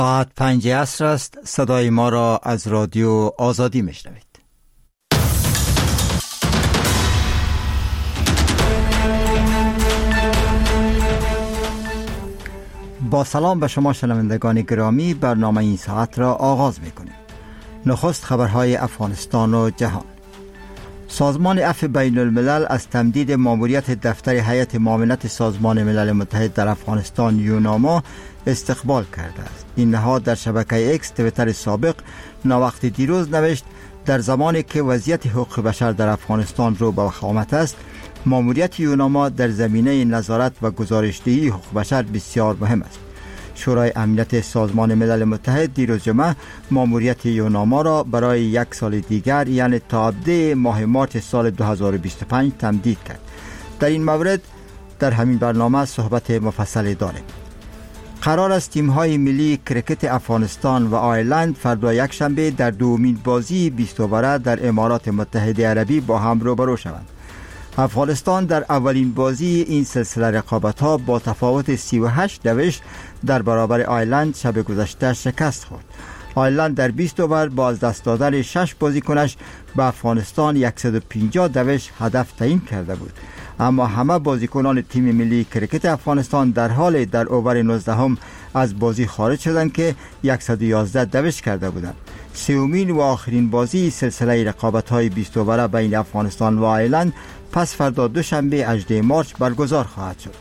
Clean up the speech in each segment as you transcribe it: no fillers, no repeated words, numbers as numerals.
ساعت 5 عصر است. صدای ما را از رادیو آزادی میشنوید. با سلام به شما شنوندگان گرامی، برنامه این ساعت را آغاز میکنیم. نخست خبرهای افغانستان و جهان. سازمان عفو بین الملل از تمدید ماموریت دفتر هیئت معاونت سازمان ملل متحد در افغانستان یوناما استقبال کرده است. این نهاد در شبکه اکس تویتر سابق ناوقت دیروز نوشت در زمانی که وضعیت حقوق بشر در افغانستان رو به وخامت است، ماموریت یوناما در زمینه نظارت و گزارشدهی حقوق بشر بسیار مهم است. شورای امنیت سازمان ملل متحد دیروز جمعه ماموریت یوناما را برای 1 سال دیگر، یعنی تا ابتدای ماه مارس سال 2025 تمدید کرد. در این مورد در همین برنامه صحبت مفصلی داریم. قرار است تیم‌های ملی کرکت افغانستان و آیرلند فردا یکشنبه در دومین بازی 20 اووره در امارات متحده عربی با هم روبرو شوند. افغانستان در اولین بازی این سلسله رقابت‌ها با تفاوت 38 دوش در برابر آیرلند شب گذشته شکست خورد. آیرلند در 20 اوور با از دست دادن 6 بازیکنش به افغانستان 150 دوش هدف تعیین کرده بود، اما همه بازیکنان تیم ملی کرکت افغانستان در حال در اوور 19 هم از بازی خارج شدند که 111 دوش کرده بودند. سومین و آخرین بازی سلسله رقابت‌های 20 اووره بین افغانستان و آیرلند پس فردا دوشنبه 18 مارس برگزار خواهد شد.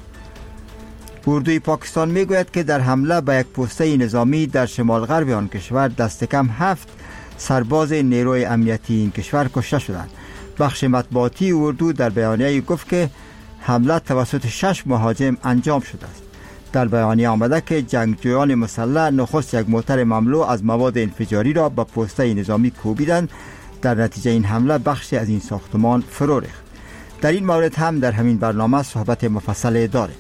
اردوی پاکستان میگوید که در حمله به یک پوسته نظامی در شمال غرب آن کشور دست کم 7 سرباز نیروی امنیتی این کشور کشته شدند. بخش مطبوعاتی اردو در بیانیه گفت که حمله توسط 6 مهاجم انجام شده است. در بیانیه آمده که جنگجویان مسلح نخست یک موتر مملو از مواد انفجاری را به پوسته نظامی کوبیدند. در نتیجه این حمله بخشی از این ساختمان فرو ریخت. در این مورد هم در همین برنامه صحبت مفصل داریم.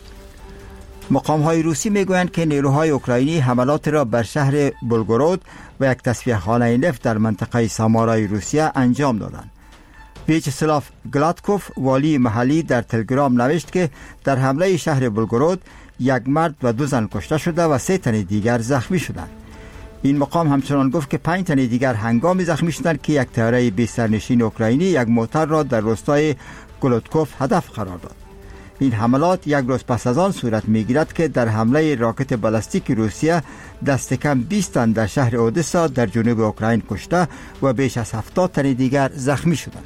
مقام‌های روسی میگویند که نیروهای اوکراینی حملات را بر شهر بلگورود و یک تصفیه‌خانه نفت در منطقه سامارای روسیه انجام دادند. ویچسلاف گلاتکوف والی محلی در تلگرام نوشت که در حمله شهر بلگورود 1 مرد و 2 زن کشته شده و 3 تن دیگر زخمی شدند. این مقام همچنان گفت که 5 تن دیگر هنگامی زخمی شدند که یک طیاره بی سرنشین اوکراینی یک موتر را در روستای گلاتکوف هدف قرار داد. این حملات یک روز پس از آن صورت میگیرد که در حمله راکت بالستیک روسیه دست کم 20 تن در شهر اودسا در جنوب اوکراین کشته و بیش از 70 تن دیگر زخمی شدند.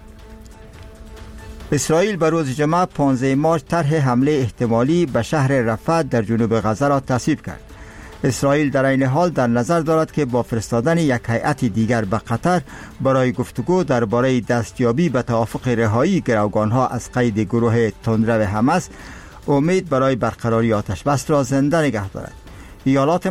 اسرائیل به روز جمعه 15 مارس طرح حمله احتمالی به شهر رفح در جنوب غزه را تصویب کرد. اسرائیل در این حال در نظر دارد که با فرستادن یک هیئت دیگر به قطر برای گفتگو درباره دستیابی به توافق رهایی گروگانها از قید گروه تندرو حماس امید برای برقراری آتش بس را زنده نگه دارد. ایالات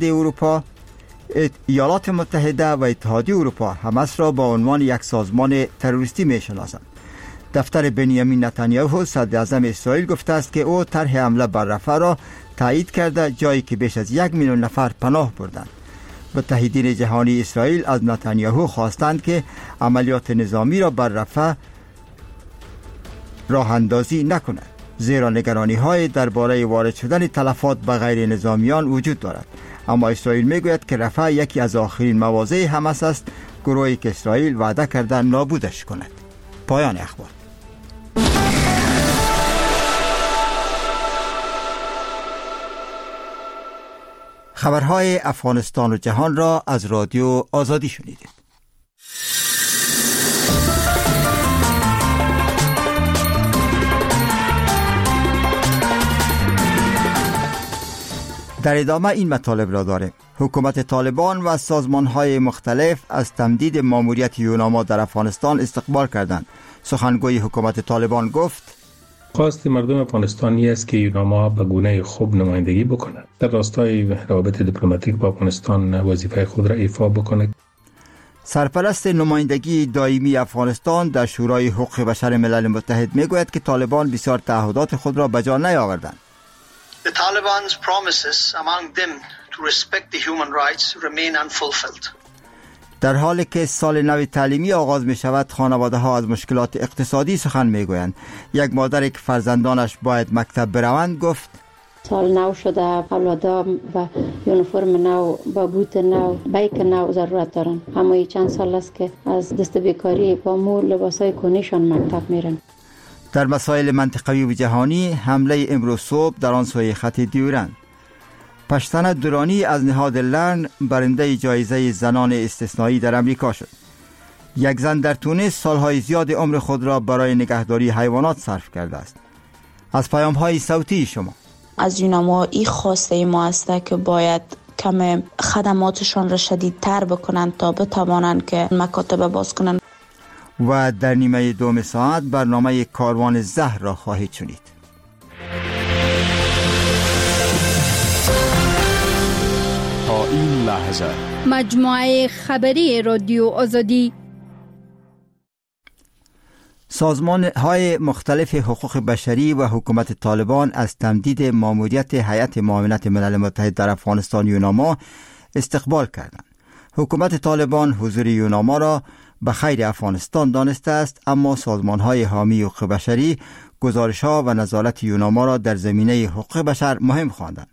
متحده و اتحادیه اروپا حماس را با عنوان یک سازمان تروریستی می‌شناسند. دفتر بنیامین نتانیاهو صدر اعظم اسرائیل گفته است که او طرح حمله بر رفح را تایید کرده، جایی که بیش از 1 میلیون نفر پناه بردند. متحدین جهانی اسرائیل از نتانیاهو خواستند که عملیات نظامی را بر رفح راه اندازی نکند، زیرا نگرانی‌های درباره وارد شدن تلفات به غیر نظامیان وجود دارد. اما اسرائیل میگوید که رفح یکی از آخرین مواضع حماس است، گروهی که اسرائیل وعده کرده نابودش کند. پایان اخبار. خبرهای افغانستان و جهان را از رادیو آزادی شنیدید. در ادامه این مطالب را داریم. حکومت طالبان و سازمان‌های مختلف از تمدید ماموریت یوناما در افغانستان استقبال کردند. سخنگوی حکومت طالبان گفت: خواست مردم افغانستانی است که یوناما به گونه خوب نمایندگی بکند، در راستای روابط دیپلماتیک با افغانستان وظیفه خود را ایفا بکند. سرپرست نمایندگی دائمی افغانستان در شورای حقوق بشر ملل متحد میگوید که طالبان بسیار تعهدات خود را به جا نیاوردند. The Taliban's promises among them to respect the human rights remain unfulfilled. در حالی که سال نو تعلیمی آغاز می شود، خانواده ها از مشکلات اقتصادی سخن می گویند. یک مادر که فرزندانش باید مکتب بروند گفت: سال نو شده، اولادا و یونیفرم نو، با بوت نو، بیک نو ضرورت دارن. اما چند سال است که از دست بیکاری با مو لباسای کونیشان مکتب میرن. در مسائل منطقوی و جهانی، حمله امروز صبح در آن سوی خط دیورند. پشتن دورانی از نهاد لرن برنده جایزه زنان استثنایی در امریکا شد. یک زن در تونس سالهای زیاد عمر خود را برای نگهداری حیوانات صرف کرده است. از پیام‌های صوتی شما. از یوناما این خواسته ما است که باید کم خدماتشان را شدیدتر بکنند تا بتوانند که مکاتب باز کنند. و در نیمه دوم ساعت برنامه کاروان زهر را خواهید شنید. تا این لحظه مجموعه خبری رادیو آزادی. سازمان‌های مختلف حقوق بشری و حکومت طالبان از تمدید ماموریت هیئت معاونت ملل متحد در افغانستان یوناما استقبال کردند. حکومت طالبان حضور یوناما را به خیر افغانستان دانسته است، اما سازمان‌های حامی حقوق بشری گزارش‌ها و نظارت یوناما را در زمینه حقوق بشر مهم خواندند.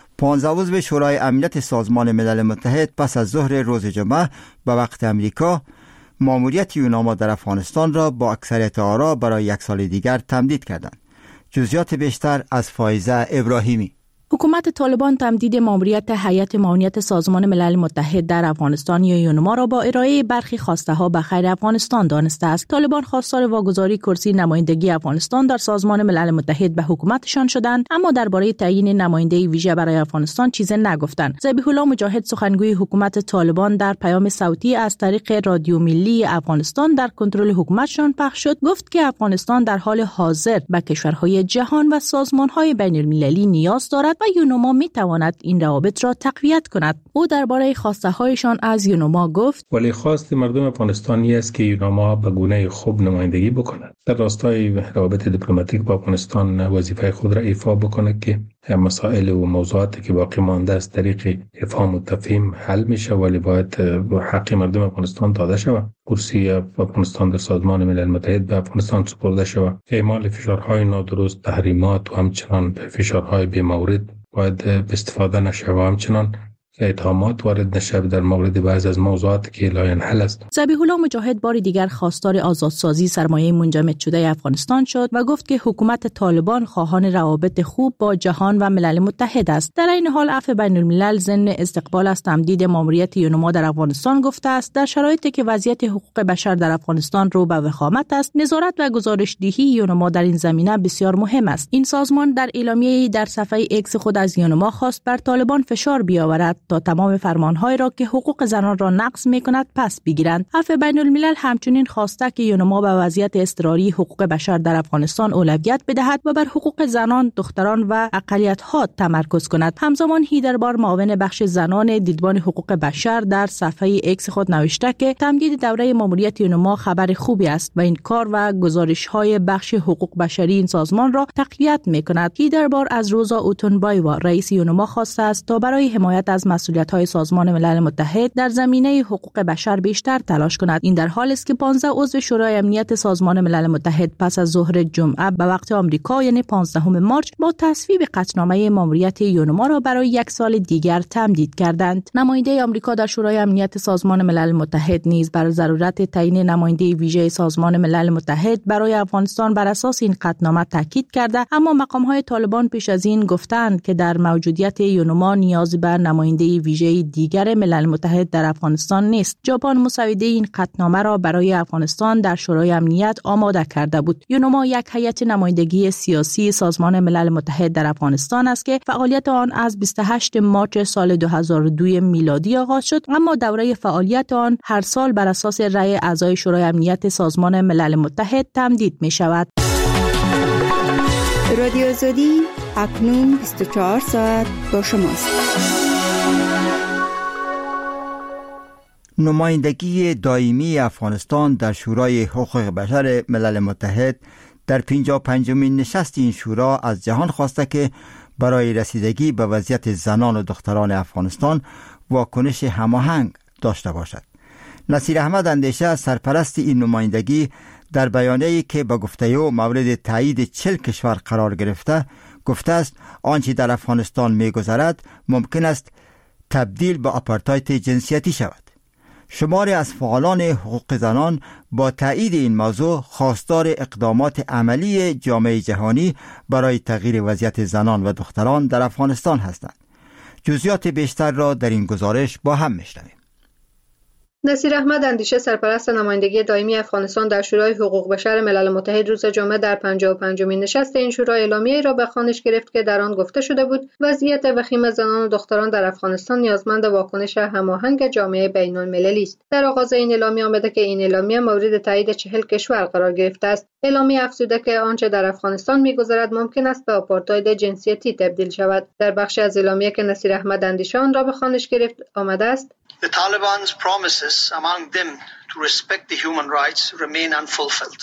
15 عضو شورای امنیت سازمان ملل متحد پس از ظهر روز جمعه به وقت امریکا ماموریت یوناما در افغانستان را با اکثریت آرا برای 1 سال دیگر تمدید کردند. جزئیات بیشتر از فائزه ابراهیمی. حکومت طالبان تمدید ماموریت هیئت معاونت سازمان ملل متحد در افغانستان یا یوناما را با ارائه برخی خواسته ها به خیر افغانستان دانسته است. طالبان خواستار واگذاری کرسی نمایندگی افغانستان در سازمان ملل متحد به حکومتشان شدند، اما درباره تعیین نماینده ویژه برای افغانستان چیزی نگفتند. ذبیح الله مجاهد سخنگوی حکومت طالبان در پیام صوتی از طریق رادیو ملی افغانستان در کنترل حکومتشان پخش شد گفت که افغانستان در حال حاضر به کشورهای جهان و سازمانهای بین المللی نیاز دارد و یوناما می تواند این روابط را تقویت کند. او درباره خواسته هایشان از یوناما گفت: ولی خواست مردم افغانستانی است که یوناما به گونه خوب نمایندگی بکند. در راستای روابط دیپلماتیک با افغانستان وظیفه خود را ایفا بکند که مسائل و موضوعاتی که باقی مانده است طریق افهام و تفهیم حل میشه، ولی باید حق مردم افغانستان داده شود. کرسی افغانستان در سازمان ملل متحد به افغانستان سپرده شود. اعمال فشارهای نادرست، تحریمات و همچنان فشارهای بی‌مورد باید استفاده نشه و همچنان اتهامات وارد نشه در مورد بعضی از موضوعاتی که لاینحل است. ذبیح الله مجاهد بار دیگر خواستار آزادسازی سرمایه منجمد شده افغانستان شد و گفت که حکومت طالبان خواهان روابط خوب با جهان و ملل متحد است. در این حال عفو بین الملل ضمن استقبال از تمدید ماموریت یوناما در افغانستان گفته است در شرایطی که وضعیت حقوق بشر در افغانستان رو به وخامت است، نظارت و گزارش‌دهی یوناما در این زمینه بسیار مهم است. این سازمان در اعلامیه‌ای در صفحه ایکس خود از یوناما خواست بر طالبان فشار بیاورد تا تمام فرمان‌های را که حقوق زنان را نقض می‌کند پس بگیرند. عفو بین الملل همچنین خواسته که یوناما به وضعیت اضطراری حقوق بشر در افغانستان اولویت بدهد و بر حقوق زنان، دختران و اقلیت‌ها تمرکز کند. همزمان هیدربار معاون بخش زنان دیدبان حقوق بشر در صفحه ایکس خود نوشته که تمدید دوره ماموریت یوناما خبر خوبی است و این کار و گزارش‌های بخش حقوق بشری این سازمان را تقویت می‌کند. هیدربار از روزا اوتونبایوا رئیس یوناما خواسته است تا برای حمایت از مسئولیت‌های سازمان ملل متحد در زمینه حقوق بشر بیشتر تلاش کند. این در حالی است که 15 عضو شورای امنیت سازمان ملل متحد پس از ظهر جمعه به وقت آمریکا یعنی 15 مارس با تصویب قطعنامه ماموریت یوناما را برای 1 سال دیگر تمدید کردند. نماینده آمریکا در شورای امنیت سازمان ملل متحد نیز بر ضرورت تعیین نماینده ویژه سازمان ملل متحد برای افغانستان بر اساس این قطعنامه تاکید کرده، اما مقام‌های طالبان پیش از این گفتند که در موجودیت یوناما نیاز به نماینده ویژه دیگر ملل متحد در افغانستان نیست. ژاپن مسوده این قطعنامه را برای افغانستان در شورای امنیت آماده کرده بود. یوناما یک هیئت نمایندگی سیاسی سازمان ملل متحد در افغانستان است که فعالیت آن از 28 مارس سال 2002 میلادی آغاز شد، اما دوره فعالیت آن هر سال بر اساس رأی اعضای شورای امنیت سازمان ملل متحد تمدید می شود. رادیو آزادی اکنون 24 ساعت با شماست. نمایندگی دائمی افغانستان در شورای حقوق بشر ملل متحد در 55مین نشست این شورا از جهان خواسته که برای رسیدگی به وضعیت زنان و دختران افغانستان واکنش هماهنگ داشته باشد. نصیر احمد اندیشه سرپرست این نمایندگی در بیانیه‌ای که به گفته او مورد تایید 40 کشور قرار گرفته گفته است آنچه در افغانستان می‌گذرد ممکن است تبدیل به آپارتاید جنسیتی شود. شماری از فعالان حقوق زنان با تایید این موضوع خواستار اقدامات عملی جامعه جهانی برای تغییر وضعیت زنان و دختران در افغانستان هستند. جزئیات بیشتر را در این گزارش با هم میشنویم. نصیر احمد اندیشه، سرپرست نمایندگی دائمی افغانستان در شورای حقوق بشر ملل متحد، روز جمعه در 55مین نشست این شورا اعلامیه‌ای را به خوانش گرفت که در آن گفته شده بود وضعیت وخیم زنان و دختران در افغانستان نیازمند واکنش هماهنگ جامعه بین‌المللی است. در آغاز این اعلامیه آمده که این اعلامیه مورد تایید 40 کشور قرار گرفته است. اعلامیه افزوده که آنچه در افغانستان می‌گذرد ممکن است به آپارتاید جنسیتی تبدیل شود. در بخش از اعلامیه که نصیر احمد اندیشه آن را به خوانش گرفت آمده است: The Taliban's promises among them to respect the human rights remain unfulfilled.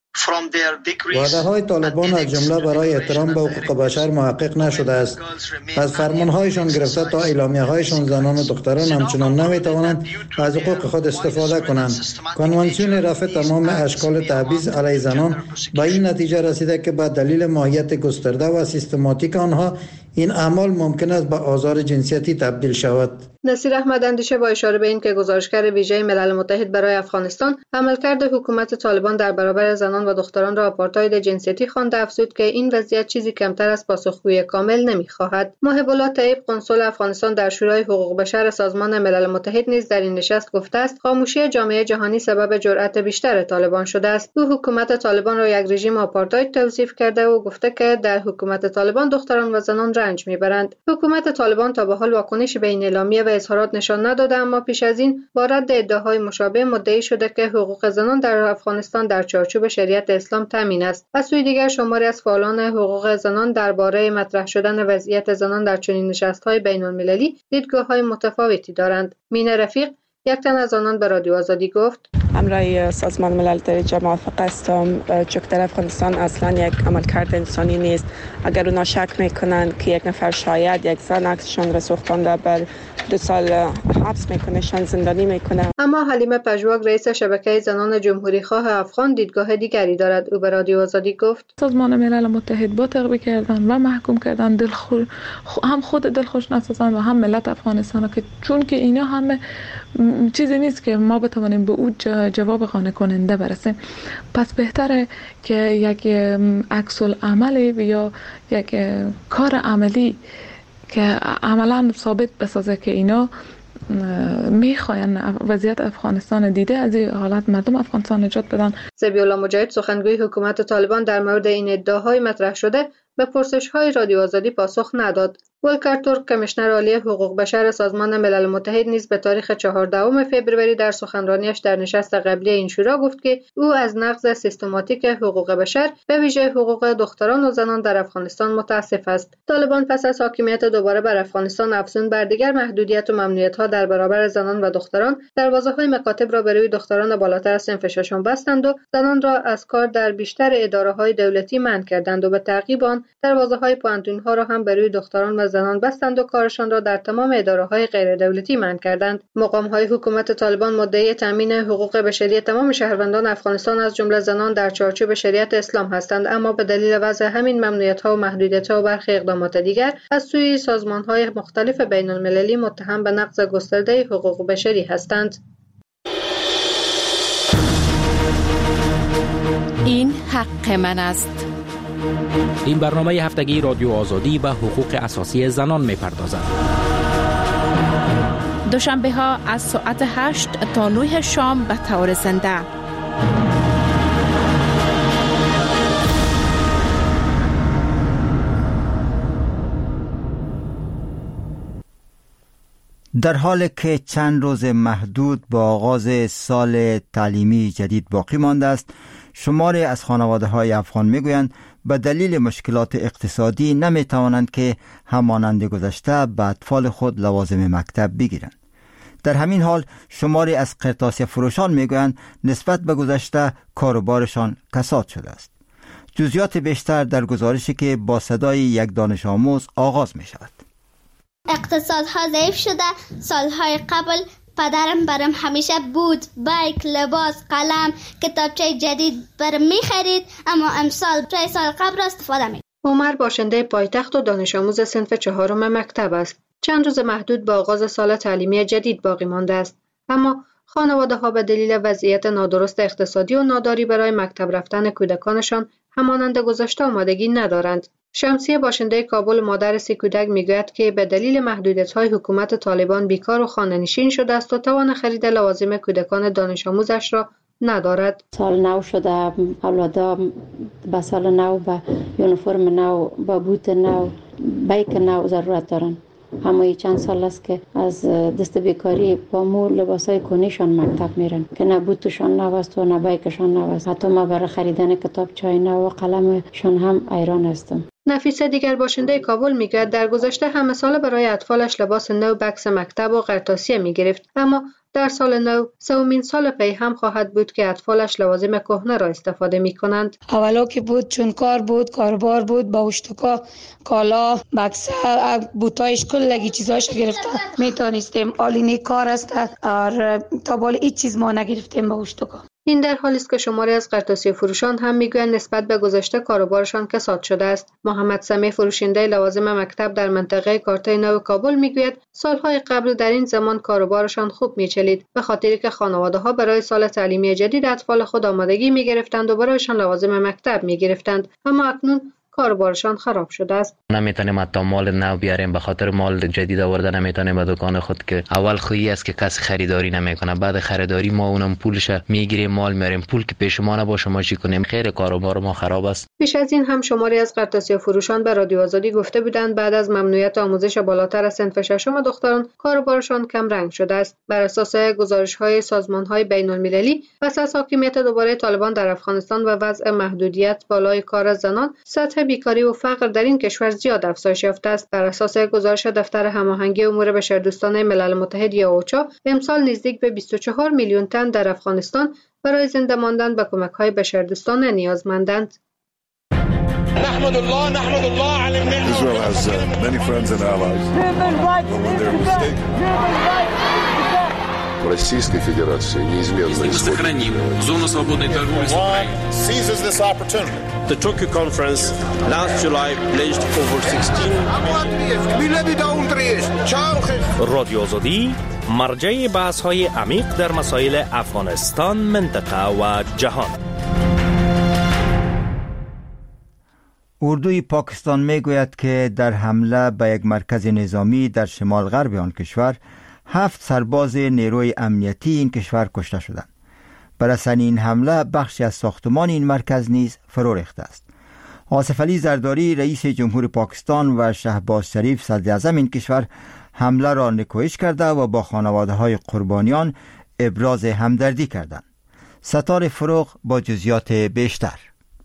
وعده‌های طالبان از جمله برای احترام به حقوق بشر محقق نشده است. از فرمان‌هایشان گرفته تا اعلامیه‌هایشان زنان و دختران همچنان نمی‌توانند از حقوق خود استفاده کنند. کنوانسیون رفع تمام اشکال تبعیض علیه زنان به این نتیجه رسیده که به دلیل ماهیت گسترده و سیستماتیک آنها این اعمال ممکن است به آزار جنسیتی تبدیل شود. نصیر احمد اندیشه با اشاره به این که گزارشگر ویژه ملل متحد برای افغانستان عملکرد حکومت طالبان در برابر زنان و دختران را آپارتاید جنسیتی خوانده، افزود که این وضعیت چیزی کمتر از پاسخگویی کامل نمی‌خواهد. محب الله طیب، قنسل افغانستان در شورای حقوق بشر سازمان ملل متحد، نیز در این نشست گفته است خاموشی جامعه جهانی سبب جرأت بیشتر طالبان شده است. او حکومت طالبان را یک رژیم آپارتاید توصیف کرده و گفته که در حکومت طالبان دختران و زنان رنج میبرند. حکومت طالبان تا به حال واکنشی به این اعلامیه و اظهارات نشان نداده، اما پیش از این با رد ادعاهای مشابه مدعی شده که حقوق زنان در افغانستان در چارچوب شریعت اسلام تامین است. از سوی دیگر شماری از فعالان حقوق زنان درباره مطرح شدن وضعیت زنان در چنین نشست‌های بین‌المللی دیدگاه‌های متفاوتی دارند. مینه رفیق، یک تن از آنان، به رادیو آزادی گفت: امرای سازمان ملل در موافق هستم، چون در افغانستان اصلا یک عملکرد انسانی نیست. اگر اونا شک میکنن که یک نفر شاید یک زن عکسشان را سوختانده بر 2 سال حبس میکنه، شان زندانی میکنه. اما حلیمه پژواک، رئیس شبکه زنان جمهوری خواه افغان، دیدگاه دیگری دارد. او به رادیو آزادی گفت: سازمان ملل متحد با تعقیب کردن و محکوم کردن هم خود دلخوش نسازن و هم ملت افغانستان، که چون که اینا همه چیزی نیست که ما بتوانیم به او جواب قانع کننده برسیم. پس بهتره که یک عکس العملی یا یک کار عملی که عملا ثابت بسازه که اینا میخواین وضعیت افغانستان دیده از این حالت مردم افغانستان نجات بدن. ذبیح‌الله مجاهد، سخنگوی حکومت طالبان، در مورد این ادعاهای مطرح شده به پرسش‌های رادیو آزادی پاسخ نداد. ولکر ترک، کمیشنر عالی حقوق بشر سازمان ملل متحد، نیز به تاریخ 14 فوریه در سخنرانیش در نشست قبلی این شورا گفت که او از نقض سیستماتیک حقوق بشر، به ویژه حقوق دختران و زنان در افغانستان متاسف است. طالبان پس از حاکمیت دوباره بر افغانستان افزون بر دیگر محدودیت و ممنوعیت‌ها در برابر زنان و دختران، دروازه‌های مکاتب را به روی دختران بالاتر از صنف ششم بستند و زنان را از کار در بیشتر اداره‌های دولتی منع کردند و به تعقیب آن دروازه‌های پوانتون‌ها را هم به روی دختران و زنان بستند و کارشان را در تمام اداره‌های غیر دولتی منع کردند. مقام‌های حکومت طالبان مدعی تامین حقوق بشری تمام شهروندان افغانستان از جمله زنان در چارچوب شریعت اسلام هستند، اما به دلیل وضع همین ممنوعیت‌ها و محدودیت‌ها و برخی اقدامات دیگر از سوی سازمان‌های مختلف بین‌المللی متهم به نقض گسترده حقوق بشری هستند. این حق من است. این برنامه هفتگی رادیو آزادی به حقوق اساسی زنان می‌پردازد. دوشنبه ها از ساعت 8 تا 9 شام به طور زنده. در حالی که چند روز محدود با آغاز سال تعلیمی جدید باقی مانده است، شماری از خانواده‌های افغان میگویند به دلیل مشکلات اقتصادی نمیتوانند که همانند گذشته به اطفال خود لوازم مکتب بگیرند. در همین حال شماری از قرطاسیه فروشان میگویند نسبت به گذشته کاروبارشان کساد شده است. جزئیات بیشتر در گزارشی که با صدای یک دانش آموز آغاز می شود. اقتصادها ضعیف شده. سالهای قبل پدرم برام همیشه بود بایک، لباس، قلم، کتابچه جدید برام می‌خرید، اما امسال 3 سال قبل استفاده می‌کنم. عمر باشنده پایتخت و دانش آموز صنف 4 مکتب است. چند روز محدود به آغاز سال تعلیمی جدید باقی مانده است، اما خانواده‌ها به دلیل وضعیت نادرست اقتصادی و ناداری برای مکتب رفتن کودکانشان همانند گذشته آمادگی ندارند. شمسیه باشنده کابل مادر 3 کودک میگوید که به دلیل محدودیت‌های حکومت طالبان بیکار و خانه‌نشین شده است و توان خرید لوازم کودکان دانش آموزش را ندارد. سال نو شده، اولادا به سال نو به یونیفرم نو، به بوت نو، بیک نو ضرورت دارند. همه چند سال است که از دست بیکاری با مو لباسای کنیشان مکتب میرن که نه بوتشان نو است و نه بیکشان نو است. حتی ما برای خریدن کتاب چای نو و قلمشان هم ایران هستم. نفیسه دیگر باشنده کابل میگوید در گذشته همه سال برای اطفالش لباس نو، بکس مکتب و قرطاسیه میگرفت، اما در سال نو 3مین سال پی هم خواهد بود که اطفالش لوازم کهنه را استفاده می کنند. اولا که بود چون کار بود، کاربار بود، با اشتکا، کالا، بکسه، بوتایش کلگی چیزایش گرفته میتونستیم. آلینی کار است اور تا بالا هیچ چیز ما نگرفتیم با اشتکا. این در حالی است که شماری از قرطاسی فروشان هم میگویند نسبت به گذشته کاروبارشان کساد شده است. محمد سمیع فروشنده لوازم مکتب در منطقه کارته نو کابل میگوید سالهای قبل در این زمان کاروبارشان خوب میچلید، به خاطری که خانواده‌ها برای سال تعلیمی جدید اطفال خود آمادگی میگرفتند و برایشان لوازم مکتب میگرفتند، اما اکنون کاروبارشان خراب شده است. نمیتونیم حتی مال نو بیاریم، به خاطر مال جدید آورده نمیتونیم به دکان خود که اول خویی است که کسی خریداری نمیکنه، بعد خریداری ما اونم پولش میگیریم مال میاریم، پول که پیش ما نباشه ما چی کنیم؟ خیر کاروبار ما خراب است. پیش از این هم شماری از قرطاسی فروشان به رادیو آزادی گفته بودند بعد از ممنوعیت آموزش بالاتر از صنف 6 دختران کاروبارشان کم رنگ شده است. بر اساس گزارش‌های سازمان‌های بین‌المللی پس از حاکمیت دوباره طالبان در افغانستان و وضع محدودیت بالای کار زنان، سطح بیکاری و فقر در این کشور زیاد افزایش یافته است. بر اساس گزارش دفتر هماهنگی امور بشردوستانه ملل متحد یا اوچا، امسال نزدیک به 24 میلیون تن در افغانستان برای زنده ماندن به کمک‌های بشردوستانه نیازمندند. نحمد الله على النعمة. Israel has many friends and allies. When they're mistaken. Российской Федерации неизменно сохраним зону свободной торговли с Украиной. Seizes this opportunity. The Tokyo conference last July pledged over 16. رادیو آزادی مرجع بحث‌های عمیق در مسائل افغانستان، منطقه و جهان. اردوی پاکستان میگوید که در حمله به یک مرکز نظامی در شمال غرب آن کشور 7 سرباز نیروی امنیتی این کشور کشته شدند. بر اثر این حمله بخشی از ساختمان این مرکز نیز فرو ریخته است. آصف علی زرداری رئیس جمهور پاکستان و شهباز شریف صدر اعظم این کشور حمله را نکوهش کرده و با خانواده‌های قربانیان ابراز همدردی کردند. ستار فروغ با جزئیات بیشتر.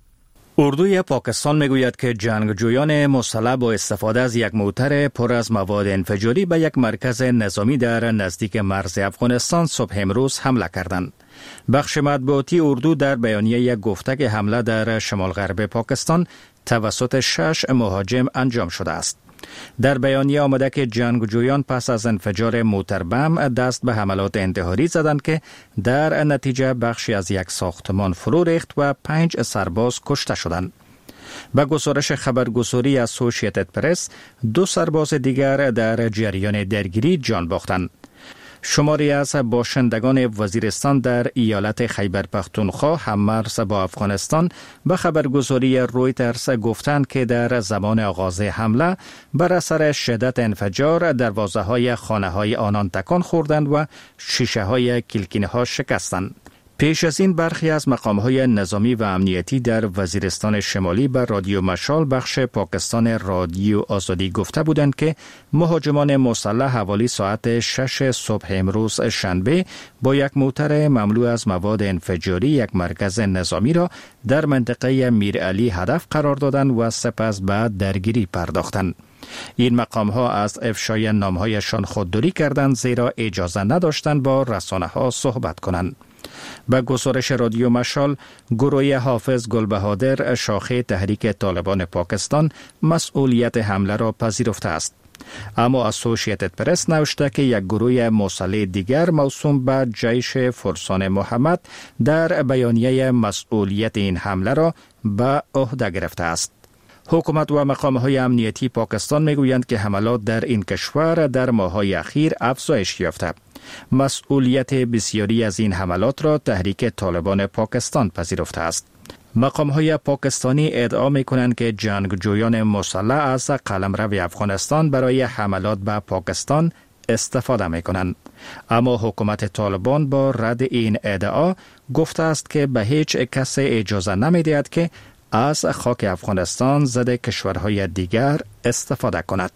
اردوی پاکستان میگوید که جنگجویان مسلح با استفاده از یک موتر پر از مواد انفجاری به یک مرکز نظامی در نزدیک مرز افغانستان صبح امروز حمله کردند. بخش مطبوعاتی اردو در بیانیه گفته که حمله در شمال غرب پاکستان توسط 6 مهاجم انجام شده است. در بیانیه آمده که جنگجویان پس از انفجار موتر بم دست به حملات انتحاری زدند که در نتیجه بخشی از یک ساختمان فرو ریخت و 5 سرباز کشته شدند. به گزارش خبرگزاری اسوسییتد پرس 2 سرباز دیگر در جریان درگیری جان باختند. شماری از باشندگان وزیرستان در ایالت خیبر پختونخوا هم‌مرز با افغانستان به خبرگزاری رویترز گفتند که در زمان آغاز حمله بر اثر شدت انفجار دروازه‌های خانه‌های آنان تکان خوردند و شیشه‌های کلکینه‌ها شکستند. پیش از این برخی از مقام‌های نظامی و امنیتی در وزیرستان شمالی به رادیو مشال بخش پاکستان رادیو آزادی گفته بودند که مهاجمان مسلح حوالی ساعت 6 صبح امروز شنبه با یک موتر مملو از مواد انفجاری یک مرکز نظامی را در منطقه میرعلی هدف قرار دادند و سپس به درگیری پرداختند. این مقام‌ها از افشای نام‌هایشان خودداری کردند زیرا اجازه نداشتند با رسانه‌ها صحبت کنند. به گزارش رادیو مشال، گروه حافظ گلبهادر شاخه تحریک طالبان پاکستان مسئولیت حمله را پذیرفته است. اما اسوسییتد پرس نوشته که یک گروه مسلح دیگر موسوم به جیش فرسان محمد در بیانیه مسئولیت این حمله را به عهده گرفته است. حکومت و مقام‌های امنیتی پاکستان میگویند که حملات در این کشور در ماه‌های اخیر افزایش یافته. مسئولیت بسیاری از این حملات را تحریک طالبان پاکستان پذیرفته است. مقام‌های پاکستانی ادعا می‌کنند که جنگجویان مسلح از قلمرو افغانستان برای حملات به پاکستان استفاده می‌کنند. اما حکومت طالبان با رد این ادعا گفته است که به هیچ کس اجازه نمی‌دهد که از خاک افغانستان ضد کشورهای دیگر استفاده کند.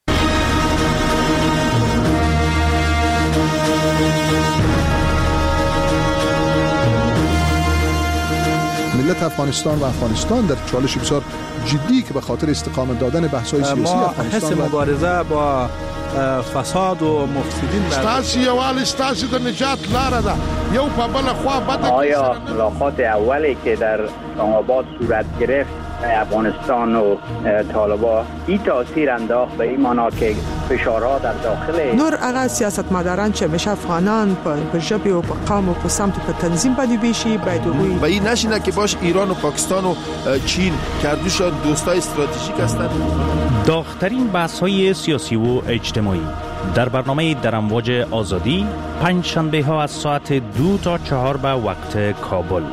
ملت افغانستان و افغانستان در چالش بسیار جدی که به خاطر استقامت دادن بحث‌های سیاسی افغانستان ما حس مبارزه با فساد و مفسدین ستاسي یوال ستاسي د نجات لاره ده یو په بل خوا بده. آیا ملاقات اولی که در اسلام آباد صورت گرفت افغانستان و طالبان این تاثیر انداخت به این معنا که فشارها در داخل نور هغه سیاستمداران چې مشه افغانان په ژبه او په قوم او په سمت په تنظیم باندې بیشي باید وي و این نشینه که باش ایران و پاکستان و چین کردوشان دوستای استراتژیک هستند. داغ‌ترین بحث‌های سیاسی و اجتماعی در برنامه در امواج آزادی پنج شنبه ها از ساعت 2 تا 4 به وقت کابل.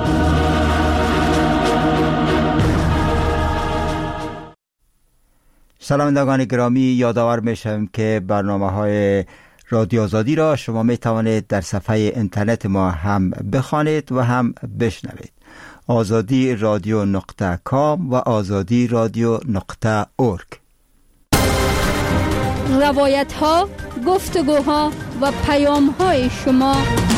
شنوندگان گرامی، یادآور میشم که برنامه‌های رادیو آزادی را شما می توانید در صفحه اینترنت ما هم بخوانید و هم بشنوید. azadi-radio.com و azadi-radio.org. روایت ها، گفتگوها و پیام های شما.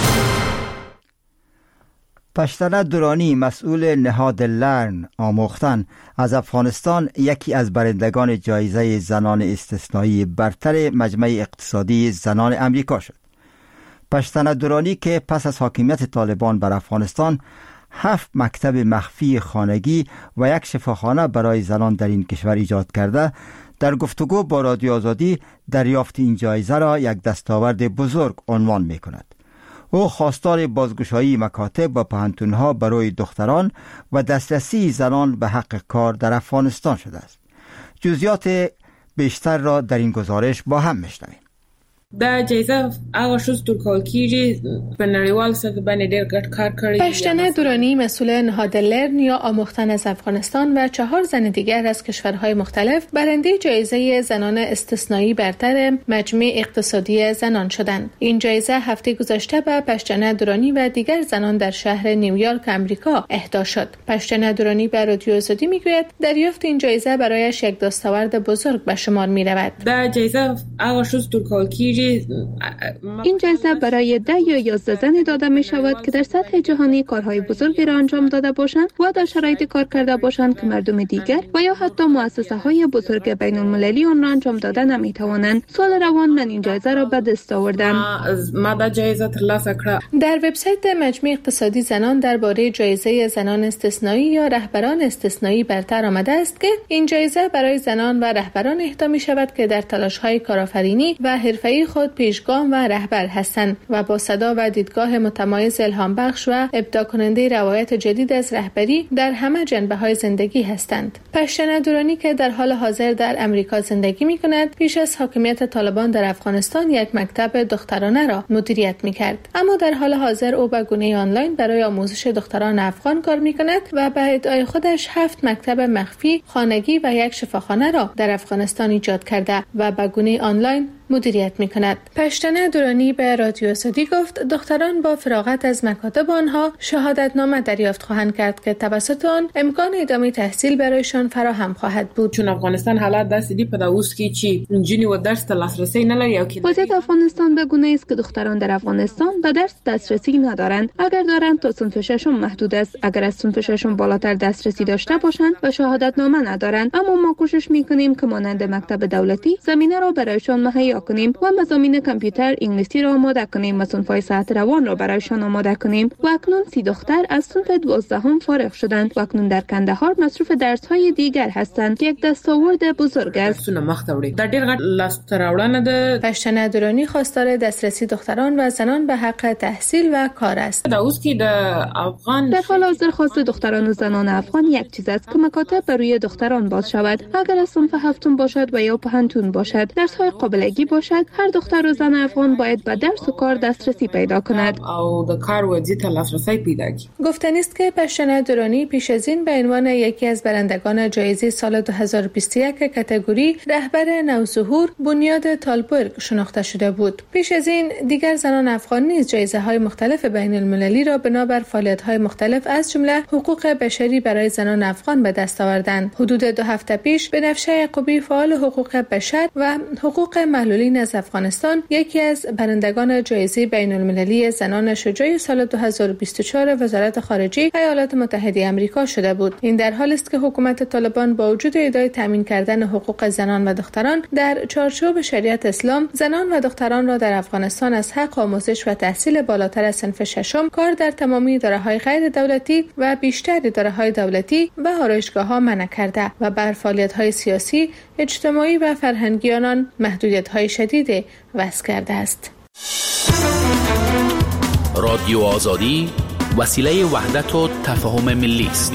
پشتنه درانی، مسئول نهاد لرن آموختن از افغانستان، یکی از برندگان جایزه زنان استثنایی برتر مجمع اقتصادی زنان امریکا شد. پشتنه درانی که پس از حاکمیت طالبان بر افغانستان 7 مکتب مخفی خانگی و یک شفاخانه برای زنان در این کشور ایجاد کرده، در گفتگو با رادیو آزادی دریافت این جایزه را یک دستاورد بزرگ عنوان می کند. او خواستار بازگشایی مکاتب و پوهنتون‌ها برای دختران و دسترسی زنان به حق کار در افغانستان شده است. جزئیات بیشتر را در این گزارش با هم میشنویم. دا جایزه هغه شوز ورکول کیږي په نړیوال سطح باندې ډېر ګډ کار کړی. پشتنه درانی، مسئول نهاد لرن یا آموختن از افغانستان و 4 زن دیگر از کشورهای مختلف برنده جایزه زنان استثنایی برتر مجمع اقتصادی زنان شدند. این جایزه هفته گذشته به پشتنه درانی و دیگر زنان در شهر نیویورک آمریکا اهدا شد. پشتنه درانی به رادیو آزادی میگوید دریافت این جایزه برایش یک دستاورد بزرگ به شمار میرود. دا جایزه هغه شوز ورکول کیږي. این جایزه برای 10 یا 11 زنی داده می شود که در سطح جهانی کارهای بزرگی را انجام داده باشند و در شرایط کار کرده باشند که مردم دیگر و یا حتی مؤسسه های بزرگ بین المللی آن را انجام داده نمی توانند. سال روان من این جایزه را به دست آوردم. در وبسایت مجمع اقتصادی زنان درباره جایزه زنان استثنایی یا رهبران استثنایی برتر آمده است که این جایزه برای زنان و رهبران اهدا می شود که در تلاش‌های کارآفرینی و حرفه‌ای خود پیشگام و رهبر هستند و با صدا و دیدگاه متمایز الهام بخش و ابداع کننده روایت جدید از رهبری در همه جنبه‌های زندگی هستند. پشتنه درانی که در حال حاضر در امریکا زندگی می‌کند، پیش از حاکمیت طالبان در افغانستان یک مکتب دخترانه را مدیریت می‌کرد، اما در حال حاضر او به گونه آنلاین برای آموزش دختران افغان کار می‌کند و به ادعای خودش 7 مکتب مخفی خانگی و یک شفاخانه را در افغانستان ایجاد کرده و به گونه آنلاین مدیریت می‌کند. پشتنه درانی به رادیو آزادی گفت دختران با فراغت از مکاتب آنها شهادتنامه دریافت خواهند کرد که توسط آن امکان ادامه تحصیل برایشان فراهم خواهد بود. چون افغانستان حالت داسې دی په اوس کې چې نجونې و درس ته لاسرسی نه لري او وضعیت افغانستان به گونه است که دختران در افغانستان به درس دسترسی ندارند. اگر دارند تا صنف ششم محدود است. اگر از صنف ششم بالاتر دسترسی داشته باشند و شهادتنامه ندارند. اما ما کوشش می‌کنیم که مانند مکتب دولتی زمینه را برایشان مهیا مهیا کنیم و مضامین کامپیوتر انگلیسی را آماده کنیم و صنف‌های صحت روان را برایشان آماده کنیم. و اکنون 30 دختر از صنف 12 فرغ شدند و اکنون در کندهار مصروف درس‌های دیگر هستند که یک دستاورد بزرگ است. پشتنه درانی خواستار دسترسی دختران و زنان به حق تحصیل و کار است. در حال حاضر خواست دختران و زنان افغان یک چیز است که مکاتب برای دختران باز شود. اگر از صنف هفتم باشد و یا پهنتون باشد، درس‌های قابلگی باشد، هر دختر و زن افغان باید به درس و کار دسترسی پیدا کند. گفتنی است که پشتنه درانی پیش از این به عنوان یکی از برندگان جایزه سال 2021 کاتگوری رهبر نوظهور بنیاد تالبرگ شناخته شده بود. پیش از این دیگر زنان افغان نیز جایزه‌های مختلف بین المللی را بنابر فعالیت‌های مختلف از جمله حقوق بشری برای زنان افغان به دست آوردند. حدود 2 هفته پیش بنفشه یعقوبی فعال حقوق بشر و حقوق معلولین از افغانستان یکی از برندگان جایزه بین المللی زنان شجاع سال 2024 وزارت خارجه ایالات متحده آمریکا شده بود. این در حالی است که حکومت طالبان با وجود ادعای تامین کردن حقوق زنان و دختران در چارچوب شریعت اسلام، زنان و دختران را در افغانستان از حق آموزش و تحصیل بالاتر از صنف ششم، کار در تمامی اداره‌های غیر دولتی و بیشتر اداره‌های دولتی و آرایشگاه‌ها منع کرده و بر فعالیت‌های سیاسی، اجتماعی و فرهنگی آنان محدودیت‌های شدید وضع کرده است. رادیو آزادی وسیله وحدت و تفاهم ملی است.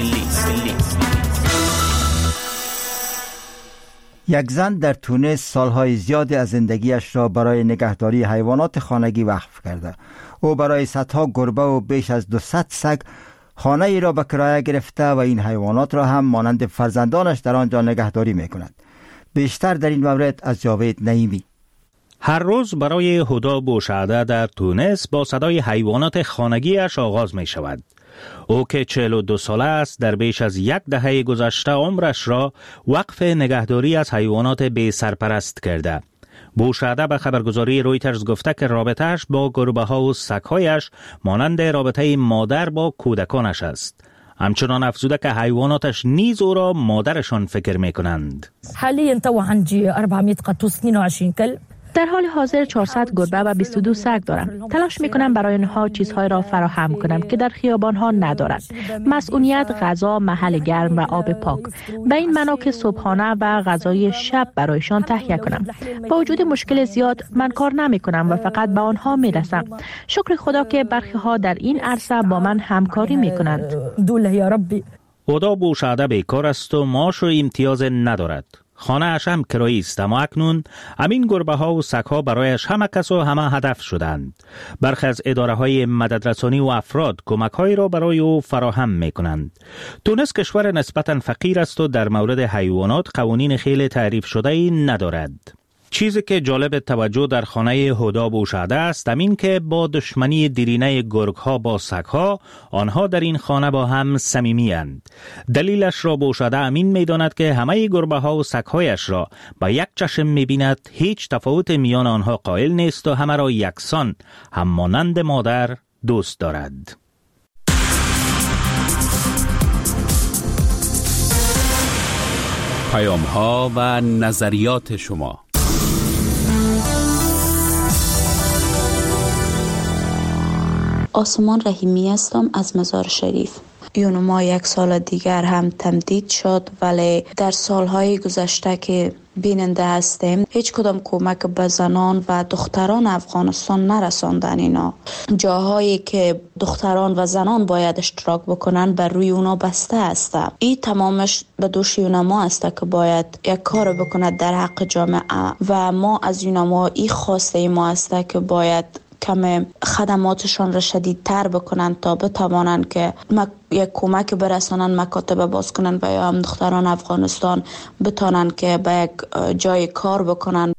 یک زن در تونس سالهای زیادی از زندگیش را برای نگهداری حیوانات خانگی وقف کرده. او برای صدها گربه و بیش از 200 سگ خانه ای را به کرایه گرفته و این حیوانات را هم مانند فرزندانش در آنجا نگهداری می کند. بیشتر در این مورد از جاوید نعیمی. هر روز برای هدا بوشعده در تونس با صدای حیوانات خانگیش آغاز می شود. او که 42 ساله است در بیش از 10 دهه گذشته عمرش را وقف نگهداری از حیوانات بی سرپرست کرده. بوشعده به خبرگزاری رویترز گفته که رابطه‌اش با گربه ها و سگ‌هایش مانند رابطه مادر با کودکانش است. همچنان افزوده که حیواناتش نیز او را مادرشان فکر می کنند. حالیاً تو عندي 400 قط و 22 كلب. در حال حاضر 400 گربه و 22 سگ دارم. تلاش میکنم برای آنها چیزهای را فراهم کنم که در خیابانها ندارند. مسئولیت، غذا، محل گرم و آب پاک. به این معنا که صبحانه و غذای شب برایشان تهیه کنم. با وجود مشکل زیاد من کار نمیکنم و فقط به آنها میرسم. شکر خدا که برخی ها در این عرصه با من همکاری میکنند. دوله یا ربی. هدا بوشعده بیکار است و معاش و امتیاز ندارد. خانه اش هم کرایی است، اما اکنون همین گربه ها و سگ ها برایش همه کس و همه هدف شدند. برخی از اداره های مددرسانی و افراد کمک هایی را برای او فراهم می کنند. تونس کشور نسبتا فقیر است و در مورد حیوانات قوانین خیلی تعریف شده ای ندارد. چیزی که جالب توجه در خانه هدا بوشعده است همین که با دشمنی دیرینه گرگ‌ها با سگ‌ها، آنها در این خانه با هم صمیمی‌اند. دلیلش را بوشعده امین می‌داند که همه گربه‌ها و سگ‌هایش را با یک چشم می‌بیند، هیچ تفاوت میان آنها قائل نیست و همه را یکسان هم مانند مادر دوست دارد. پیام‌ها و نظریات شما. آسمان رحیمی هستم از مزار شریف. یونما 1 سال دیگر هم تمدید شد، ولی در سالهای گذشته که بیننده هستیم هیچ کدام کمک به زنان و دختران افغانستان نرساندن. اینا جاهایی که دختران و زنان باید اشتراک بکنن بر روی اونا بسته است. این تمامش به دوش یونما است که باید یک کار بکند در حق جامعه و ما از یونما این خواسته ما است که باید کم خدماتشان را شدیدتر بکنند تا بتوانند که یک کمک برسانند، مکاتب باز کنند و یا هم دختران افغانستان بتوانند که به یک جای کار بکنند.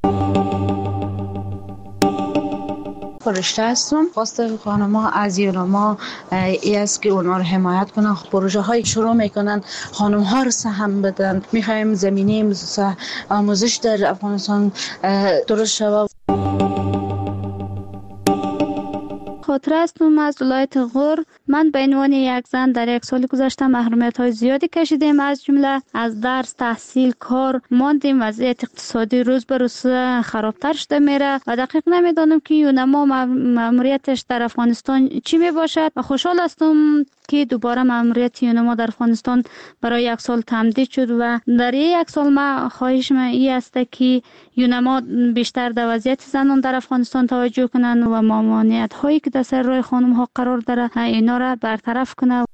فرشته هستم. خواست خانم‌ها از یونما ای است که اونا رو حمایت کنن، پروژه های شروع میکنن، خانم‌ها رو سهم بدن. میخوایم زمینه آموزش در افغانستان درست شود. خاطره هستم از ولایت غور. من به عنوان یک زن در یک سال گذشته محرومیت‌های زیادی کشیدیم، از جمله از درس، تحصیل، کار ماندیم. وضعیت اقتصادی روز به روز خرابتر شده میره و دقیق نمیدانم که یونما مأموریتش در افغانستان چی می باشد و خوشحال هستم که دوباره مأموریت یونما در افغانستان برای یک سال تمدید شد و در یک سال ما خواهشم این است که یونما بیشتر در وضعیت زنان در افغانستان توجه کنند و ممانعت هایی که در سر راه خانم ها قرار داره اینا را برطرف کنه.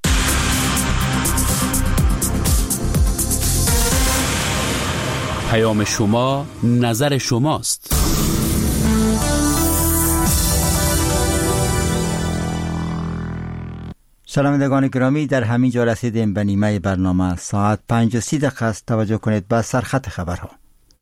پیام شما، نظر شماست. شنوندگان گرامی، در همین جا رسیدیم به نیمه برنامه. ساعت 5:30 است. توجه کنید به سرخط خبرها.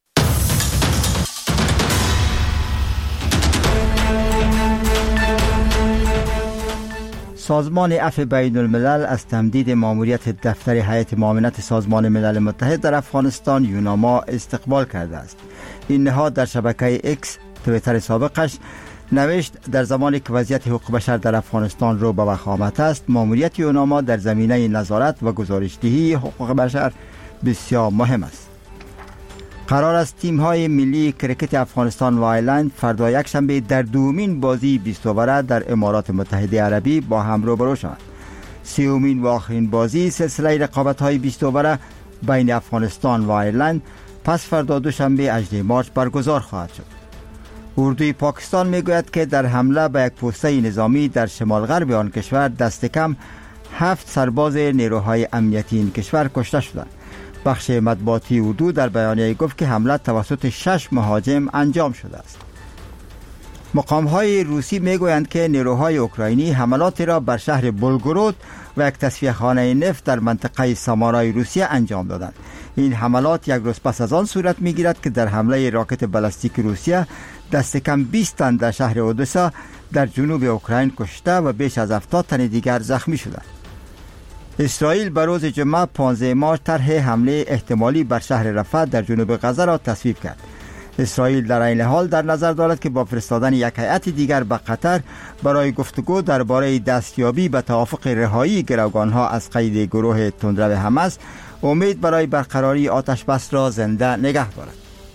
سازمان عفو بین الملل از تمدید ماموریت دفتر هیئت معاونت سازمان ملل متحد در افغانستان یوناما استقبال کرده است. این نهاد در شبکه اکس، توییتر سابقش، نوشت در زمانی که وضعیت حقوق بشر در افغانستان رو به وخامت است، ماموریت یوناما در زمینه نظارت و گزارشدهی حقوق بشر بسیار مهم است. قرار است تیم‌های ملی کرکت افغانستان و آیرلند فردا یکشنبه در دومین بازی 20 اوره در امارات متحده عربی با هم روبرو شوند. سومین و آخرین بازی سلسله رقابت‌های 20 اوره بین افغانستان و آیرلند پس فردا دوشنبه 18 مارس برگزار خواهد شد. اردوی پاکستان میگوید که در حمله به یک پوسته نظامی در شمال غرب آن کشور دست کم 7 سرباز نیروهای امنیتی این کشور کشته شدند. بخش مطبوعاتی اردو در بیانیه گفت که حمله توسط 6 مهاجم انجام شده است. مقام‌های روسی میگویند که نیروهای اوکراینی حملاتی را بر شهر بلگورود و یک تصفیه‌خانه نفت در منطقه سامارای روسیه انجام دادند. این حملات یک روز پس از آن صورت میگیرد که در حمله راکت بالستیک روسیه دست کم 20 تن در شهر اودسا در جنوب اوکراین کشته و بیش از 70 تن دیگر زخمی شدند. اسرائیل به روز جمعه 15 مارس طرح حمله احتمالی بر شهر رفح در جنوب غزه را تصویب کرد. اسرائیل در این حال در نظر دارد که با فرستادن یک هیئت دیگر به قطر برای گفتگو درباره دستیابی به توافق رهایی گروگانها از قید گروه تندرو حماس امید برای برقراری آتش بس را زنده نگه دارد.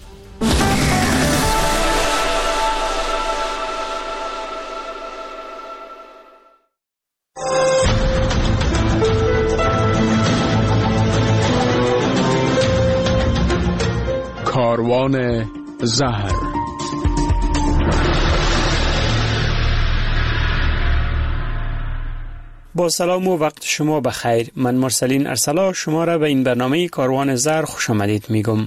کاروان زهر. با سلام و وقت شما بخیر. من مرسلین ارسلا شما را به این برنامه کاروان زهر خوش آمدید میگم.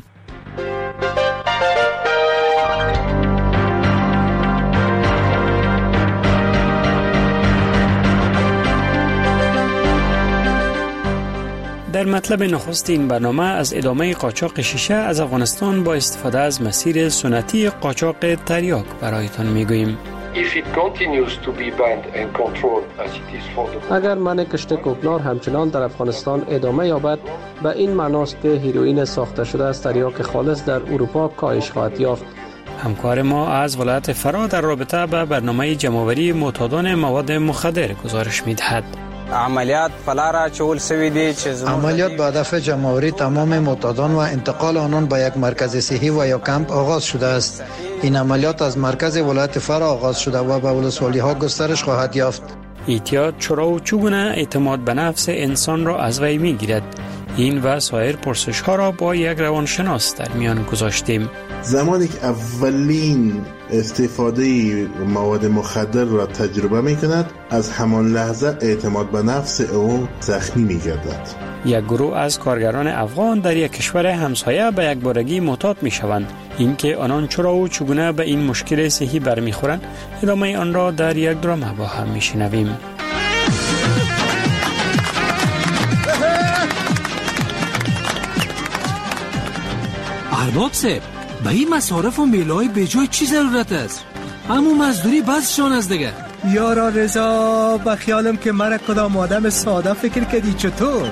در مطلب نخست این برنامه از ادامه قاچاق شیشه از افغانستان با استفاده از مسیر سنتی قاچاق تریاک برایتان میگوییم. اگر منع کشت کوکنار همچنان در افغانستان ادامه یابد، به این معناست که هیروئین ساخته شده از تریاک خالص در اروپا کاهش خواهد یافت. همکار ما از ولایت فرا در رابطه به برنامه جمع‌آوری معتادان مواد مخدر گزارش می‌دهد. عملیات به هدف جمع‌آوری تمام معتادان و انتقال آنان به یک مرکز صحی و یا کمپ آغاز شده است. این عملیات از مرکز ولایت فرا آغاز شده و به ولسوالی‌ها گسترش خواهد یافت. اعتیاد چرا و چگونه اعتماد به نفس انسان را از وی می‌گیرد؟ این و سایر پرسش‌ها را با یک روانشناس در میان گذاشتیم. زمانی که اولین استفاده مواد مخدر را تجربه می‌کند، از همان لحظه اعتماد به نفس او زخمی می‌گردد. یک گروه از کارگران افغان در یک کشور همسایه به یک بارگی معتاد می‌شوند. اینکه آنان چرا و چگونه به این مشکل صحی برمیخورند، ادامه آن را در یک درامه با هم می‌شنویم. ارباب صاحب، به این مصارف و میله‌های بجای چی ضرورت است؟ همون مزدوری بسشان از دیگه. یارا رضا، به خیالم که مرا کدام آدم ساده فکر کردی چطور؟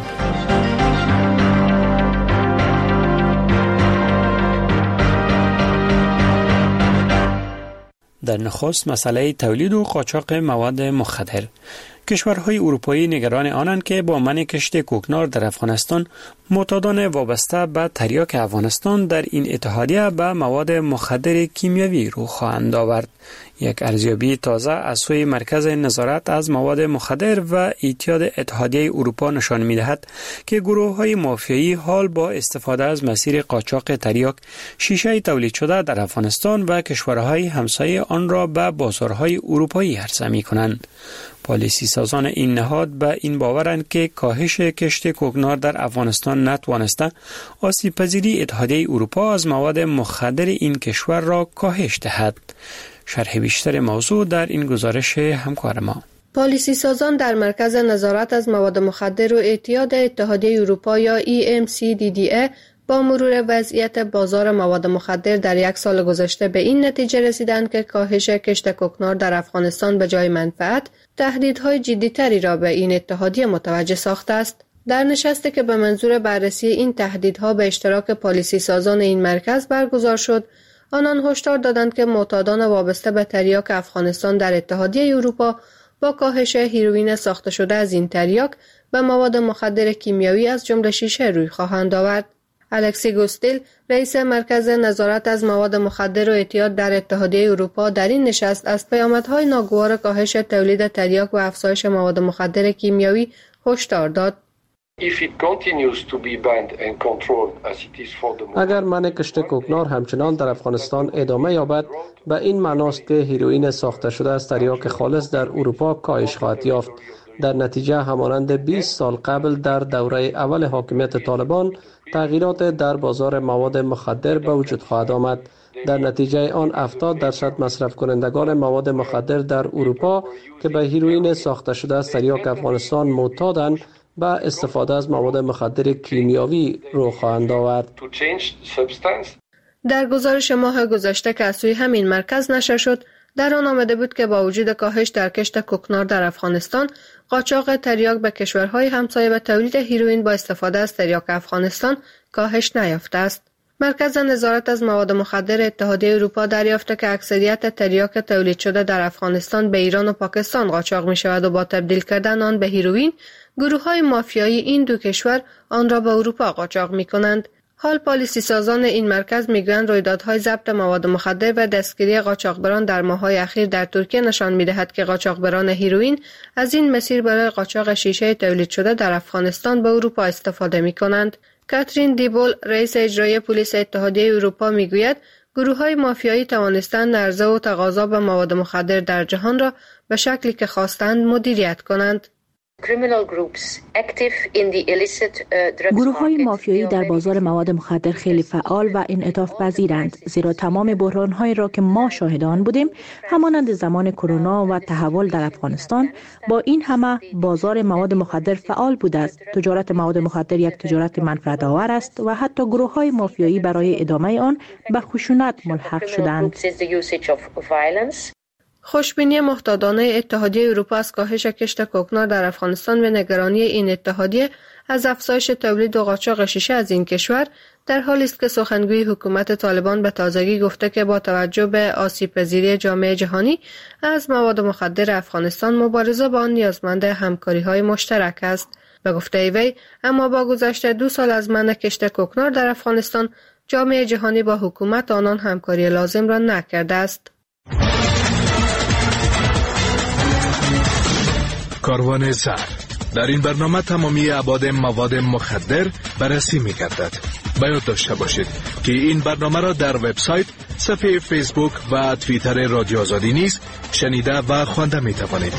در نخست مسئله تولید و قاچاق مواد مخدر. کشورهای اروپایی نگران آنند که با منع کشت کوکنار در افغانستان معتادان وابسته به تریاک افغانستان در این اتحادیه به مواد مخدر کیمیاوی رو خواهند آورد. یک ارزیابی تازه از سوی مرکز نظارت از مواد مخدر و اعتیاد اتحادیه اروپا نشان می‌دهد که گروه‌های مافیایی حال با استفاده از مسیر قاچاق تریاک شیشه تولید شده در افغانستان و کشورهای همسایه آن را به بازارهای اروپایی عرضه می‌کنند. پالیسی سازان این نهاد به این باورند که کاهش کشت کوکنار در افغانستان نتوانسته آسیب پذیری اتحادیه اروپا از مواد مخدر این کشور را کاهش دهد. شرح بیشتر موضوع در این گزارش همکار ما. پالیسی سازان در مرکز نظارت از مواد مخدر و اعتیاد اتحادیه اروپا یا EMCDDA با مرور وضعیت بازار مواد مخدر در یک سال گذشته به این نتیجه رسیدند که کاهش کشت کوکنار در افغانستان به جای منفعت تهدیدهای جدی‌تری را به این اتحادیه متوجه ساخته است. در نشستی که به منظور بررسی این تهدیدها به اشتراک پالیسی سازان این مرکز برگزار شد، آنان هشدار دادند که معتادان وابسته به تریاک افغانستان در اتحادیه اروپا با کاهش هیروئین ساخته شده از این تریاک به مواد مخدر کیمیاوی از جمله شیشه روی خواهند آورد. الکسی گوستیل، رئیس مرکز نظارت از مواد مخدر و اعتیاد در اتحادیه اروپا، در این نشست از پیامدهای ناگوار کاهش تولید تریاک و افزایش مواد مخدر کیمیاوی هشدار داد. اگر منع کشت کوکنار همچنان در افغانستان ادامه یابد، به این معناست که هیروئین ساخته شده از تریاک خالص در اروپا کاهش خواهد یافت. در نتیجه همانند 20 سال قبل در دوره اول حاکمیت طالبان تغییرات در بازار مواد مخدر به وجود خواهد آمد. در نتیجه آن 70% مصرف کنندگان مواد مخدر در اروپا که به هیروئین ساخته شده از تریاک افغانستان معتادند به استفاده از مواد مخدر کیمیاوی رو خواهند آورد. در گزارش ماه گذشته که از سوی همین مرکز نشر شد، در آن آمده بود که با وجود کاهش در کشت کوکنار در افغانستان، قاچاق تریاک به کشورهای همسایه و تولید هیروئین با استفاده از تریاک افغانستان کاهش نیافته است. مرکز نظارت از مواد مخدر اتحادیه اروپا دریافته که اکثریت تریاک تولید شده در افغانستان به ایران و پاکستان قاچاق می شود و با تبدیل کردن آن به هیروئین، گروه‌های مافیایی این دو کشور آن را به اروپا قاچاق می کنند. حال پالیسی سازان این مرکز میگویند رویدادهای ضبط مواد مخدر و دستگیری قاچاقبران در ماه‌های اخیر در ترکیه نشان می‌دهد که قاچاقبران هیروئین از این مسیر برای قاچاق شیشه تولید شده در افغانستان به اروپا استفاده می‌کنند. کاترین دیبول، رئیس اجرایی پلیس اتحادیه اروپا میگوید گروه‌های مافیایی توانستند عرضه و تقاضا به مواد مخدر در جهان را به شکلی که خواستند مدیریت کنند. گروه‌های مافیایی در بازار مواد مخدر خیلی فعال و انعطاف پذیرند، زیرا تمام بحران‌هایی را که ما شاهد آن بودیم همانند زمان کرونا و تحول در افغانستان، با این همه بازار مواد مخدر فعال بوده است. تجارت مواد مخدر یک تجارت منفعت آور است و حتی گروه‌های مافیایی برای ادامه آن به خشونت ملحق شدند. خوشبینی محتاطانه اتحادیه اروپا از کاهش کشت کوکنار در افغانستان و نگرانی این اتحادیه از افزایش تولید و قاچاق شیشه از این کشور در حالی است که سخنگوی حکومت طالبان به تازگی گفته که با توجه به آسیب‌پذیری جامعه جهانی از مواد مخدر افغانستان، مبارزه با آن نیازمند همکاری‌های مشترک است. به گفته وی، اما با گذشت 2 سال از منع کشت کوکنار در افغانستان، جامعه جهانی با حکومت آنان همکاری لازم را نکرده است. کاروان زهر. در این برنامه تمامی ابعاد مواد مخدر بررسی می‌گردد. باید داشته باشید که این برنامه را در وبسایت، صفحه فیسبوک و توییتر رادیو آزادی نیز شنیده و خوانده می‌توانید.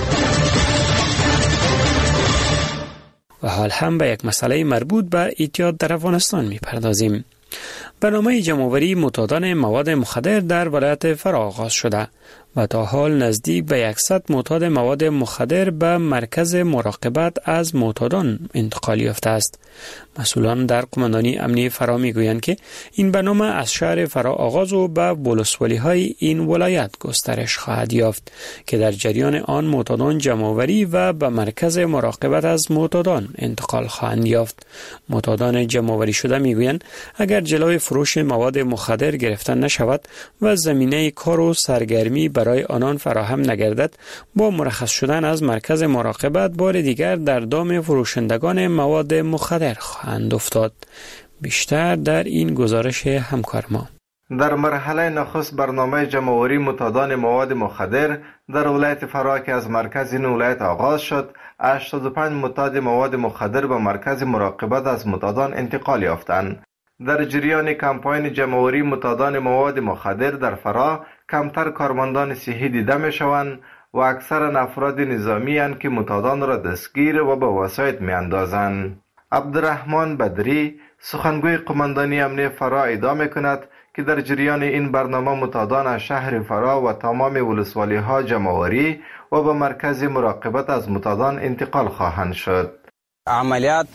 و حال هم به یک مسئله مربوط به اعتیاد در افغانستان می‌پردازیم. برنامه جمع‌آوری معتادان مواد مخدر در ولایت فرا آغاز شده و تا حال نزدیک به 100 معتاد مواد مخدر به مرکز مراقبت از معتادان انتقال یافته است. مسئولان در قماندانی امنی فرا میگویند که این برنامه از شهر فرا آغاز و به ولسوالی‌های این ولایت گسترش خواهد یافت که در جریان آن معتادان جمع‌آوری و به مرکز مراقبت از معتادان انتقال خواهند یافت. معتادان جمع‌آوری شده میگویند اگر جلوی فروش مواد مخدر گرفته نشود و زمینه کار و سرگرمی برای آنان فراهم نگردد، با مرخص شدن از مرکز مراقبت بار دیگر در دام فروشندگان مواد مخدر خواهند افتاد. بیشتر در این گزارش همکار ما. در مرحله نخست برنامه جمع‌آوری متادان مواد مخدر در ولایت فرا که از مرکز این ولایت آغاز شد، 85 متاد مواد مخدر به مرکز مراقبت از متادان انتقال یافتند. در جریان کمپاین جمع‌آوری متادان مواد مخدر در فرا کمتر کارمندان صحی دیده می‌شوند و اکثر افراد نظامی اند که متادان را دستگیر و به وسایط می‌اندازند. عبدالرحمن بدری سخنگوی قماندانی امنیت فرا ادعا می‌کند که در جریان این برنامه متادان از شهر فرا و تمام ولسوالی‌ها جمع‌آوری و به مرکز مراقبت از متادان انتقال خواهند شد. عملیات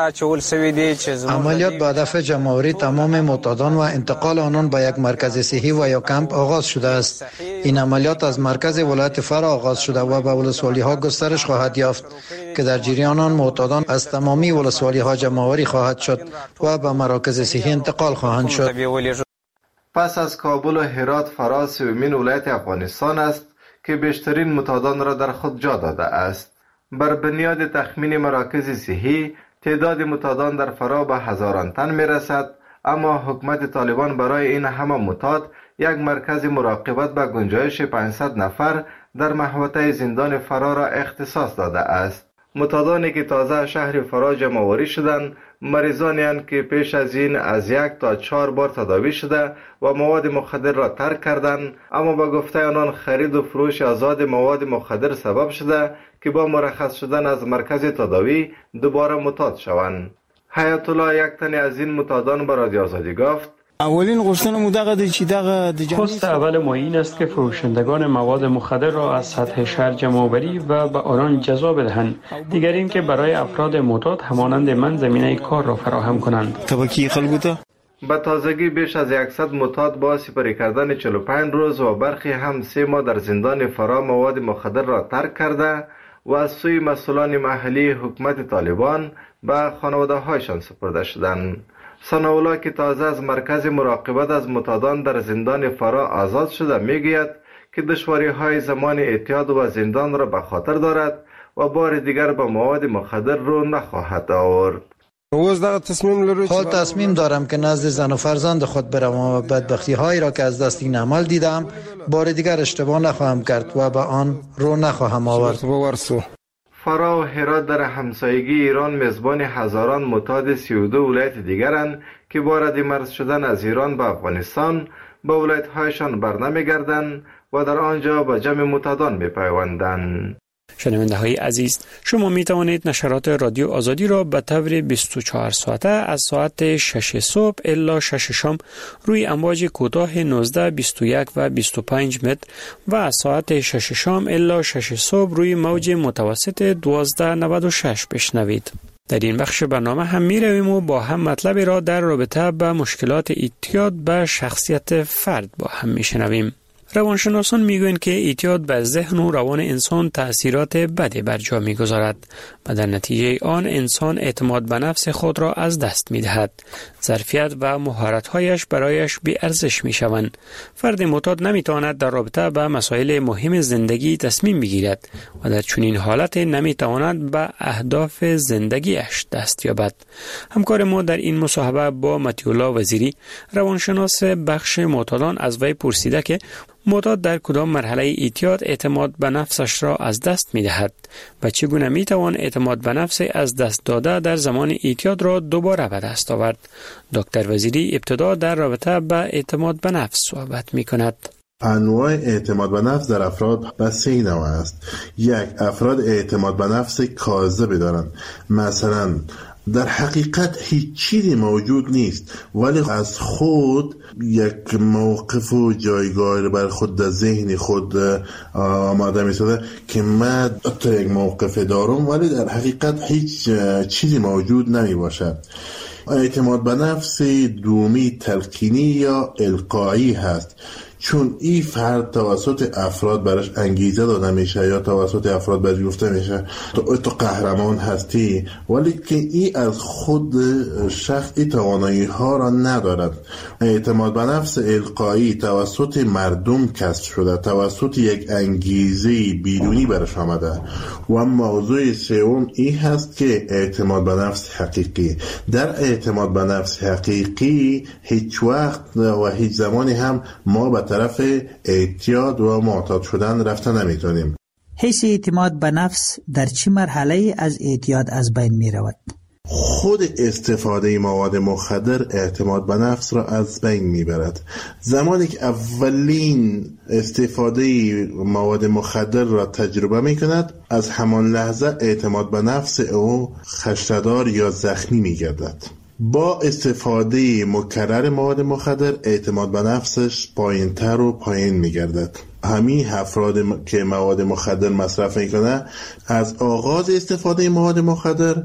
با هدف جمع‌آوری تمام معتادان و انتقال آنان به یک مرکز صحی و یا کمپ آغاز شده است. این عملیات از مرکز ولایت فرا آغاز شده و به ولسوالی‌ها گسترش خواهد یافت که در جریان آن معتادان از تمامی ولسوالی‌ها جمع‌آوری خواهد شد و به مراکز صحی انتقال خواهند شد. پس از کابل و هرات فرا سومین ولایت افغانستان است که بیشترین متادان را در خود جا داده است. بر بنیاد تخمین مراکز صحی تعداد متادان در فرا به هزاران تن می رسد، اما حکومت طالبان برای این همه متاد یک مرکز مراقبت به گنجایش 500 نفر در محوطه زندان فرا را اختصاص داده است. متادانی که تازه شهر فرا جمع‌آوری شدند مریضانی اند که پیش از این از 1 تا 4 بار تداوی شده و مواد مخدر را ترک کردند، اما با گفته آنان خرید و فروش آزاد مواد مخدر سبب شده که با مرخص شدن از مرکز تداوی دوباره معتاد شوند. حیات الله یک تن از این متادان به رادیو آزادی گفت: اولین غوښتنه مو دغه د چې دغه د خواست اول ما این است که فروشندگان مواد مخدر را از سطح شهر جمع‌آوری و به آنان جزا بدهند. دیگر این که برای افراد معتاد همانند من زمینه کار را فراهم کنند. طبقی خلکو ته به تازگی بیش از 100 معتاد با سپری کردن 45 روز و برخی هم 3 ماه در زندان فرا مواد مخدر را ترک کرده و از سوی مسئولان محلی حکومت طالبان به خانواده هایشان سپرده شدند. ثناءالله که تازه از مرکز مراقبت از متادان در زندان فرا آزاد شده میگوید که دشواری های زمان اعتیاد و زندان را به خاطر دارد و بار دیگر به مواد مخدر رو نخواهد آورد. حال تصمیم دارم که نزد زن و فرزند خود بروم و بدبختی هایی را که از دست این عمل دیدم بار دیگر اشتباه نخواهم کرد و به آن رو نخواهم آورد. فرا و هرات در همسایگی ایران میزبان هزاران معتاد 32 ولایت دیگرند که با ردیمرز شدن از ایران به افغانستان به ولایت هایشان برنمیگردند و در آنجا به جمع معتادان میپیوندند. شنونده های عزیز، شما می توانید نشرات رادیو آزادی را به طور 24 ساعته از ساعت 6 صبح الی 6 شام روی امواج کوتاه 19، 21 و 25 متر و از ساعت 6 شام الی 6 صبح روی موج متوسط 1296 بشنوید. در این بخش برنامه هم می رویم و با هم مطلب را در رابطه با مشکلات اعتیاد به شخصیت فرد با هم می شنویم. روانشناسان میگویند که اعتیاد بر ذهن و روان انسان تأثیرات بدی بر جا میگذارد و در نتیجه آن انسان اعتماد به نفس خود را از دست میدهد. ظرفیت و مهارت‌هایش برایش بی ارزش میشوند. فرد معتاد نمیتواند در رابطه با مسائل مهم زندگی تصمیم بگیرد و در چنین حالت نمیتواند به اهداف زندگیش دست یابد. همکار ما در این مصاحبه با مطیع الله وزیری روانشناس بخش معتادان از وی پرسیده که معتاد در کدام مرحله اعتیاد اعتماد به نفسش را از دست می دهد و چگونه می توان اعتماد به نفس از دست داده در زمان اعتیاد را دوباره به دست آورد. دکتر وزیری ابتدا در رابطه با اعتماد به نفس صحبت می کند. انواع اعتماد به نفس در افراد به 3 نوع است. 1. افراد اعتماد به نفس کاذب دارند، مثلا در حقیقت هیچ چیزی موجود نیست ولی از خود یک موقف و جایگاه بر خود در ذهن خود آماده می‌سازد که من تا یک موقف دارم ولی در حقیقت هیچ چیزی موجود نمی باشد. اعتماد به نفس دومی تلقینی یا القایی هست، چون این فرد توسط افراد براش انگیزه داده میشه یا توسط افراد براش گفته میشه تو قهرمان هستی، ولی که این از خود شخص این توانایی ها را ندارد. اعتماد به نفس القایی توسط مردم کسب شده، توسط یک انگیزه بیرونی برش آمده. و موضوع سوم این هست که اعتماد به نفس حقیقی. در اعتماد به نفس حقیقی هیچ وقت و هیچ زمانی هم ما به طرف اعتیاد و معتاد شدن رفته نمیتونیم. حس اعتماد به نفس در چه مرحله از اعتیاد از بین می رود؟ خود استفاده مواد مخدر اعتماد به نفس را از بین میبرد. زمانی که اولین استفاده مواد مخدر را تجربه میکند، از همان لحظه اعتماد به نفس او خشنه‌دار یا زخمی میگردد. با استفاده مکرر مواد مخدر اعتماد به نفسش پایین‌تر و پایین میگردد. همین افراد که مواد مخدر مصرف میکنه، از آغاز استفاده مواد مخدر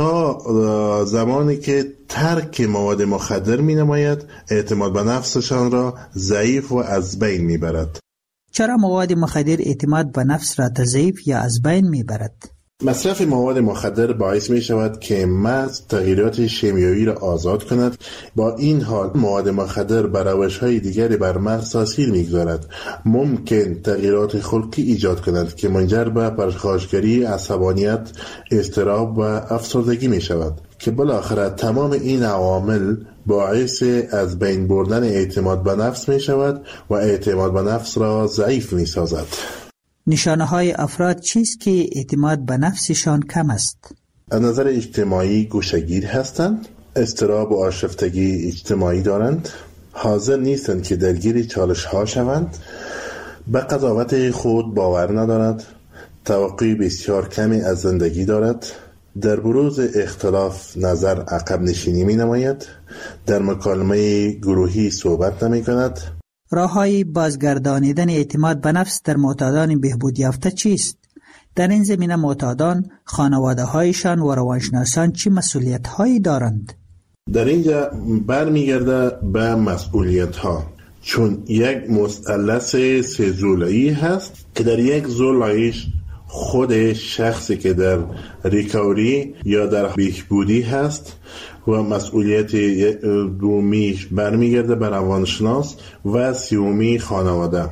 تا زمانی که ترک مواد مخدر می نماید، اعتماد به نفسشان را ضعیف و از بین می برد. چرا مواد مخدر اعتماد به نفس را ضعیف یا از بین می برد؟ مصرف مواد مخدر باعث می شود که مغز تغییرات شیمیایی را آزاد کند. با این حال مواد مخدر بر روش‌های دیگری بر مغز تاثیر می‌گذارد. ممکن تغییرات خلقی ایجاد کند که منجر به پرخاشگری، عصبانیت، اضطراب و افسردگی می شود که بالاخره تمام این عوامل باعث از بین بردن اعتماد به نفس می شود و اعتماد به نفس را ضعیف می سازد. نشانه های افراد چیست که اعتماد به نفسشان کم است؟ از نظر اجتماعی گوشه‌گیر هستند، اضطراب و آشفتگی اجتماعی دارند، حاضر نیستند که درگیر چالش ها شوند، به قضاوت خود باور ندارد، توقع بسیار کمی از زندگی دارد، در بروز اختلاف نظر عقب نشینی می نماید، در مکالمه گروهی صحبت نمی کند. راه‌های بازگردانیدن اعتماد به نفس در معتادان بهبود یافته چیست؟ در این زمینه معتادان، خانواده‌هایشان و روانشناسان چه مسئولیت‌هایی دارند؟ در اینجا برمیگرده به مسئولیت‌ها، چون یک مثلث سه ضلعی هست که در یک ضلعش خود شخصی که در ریکاوری یا در بهبودی هست و مسئولیت دومیش برمیگرده به روانشناس و سومی خانواده.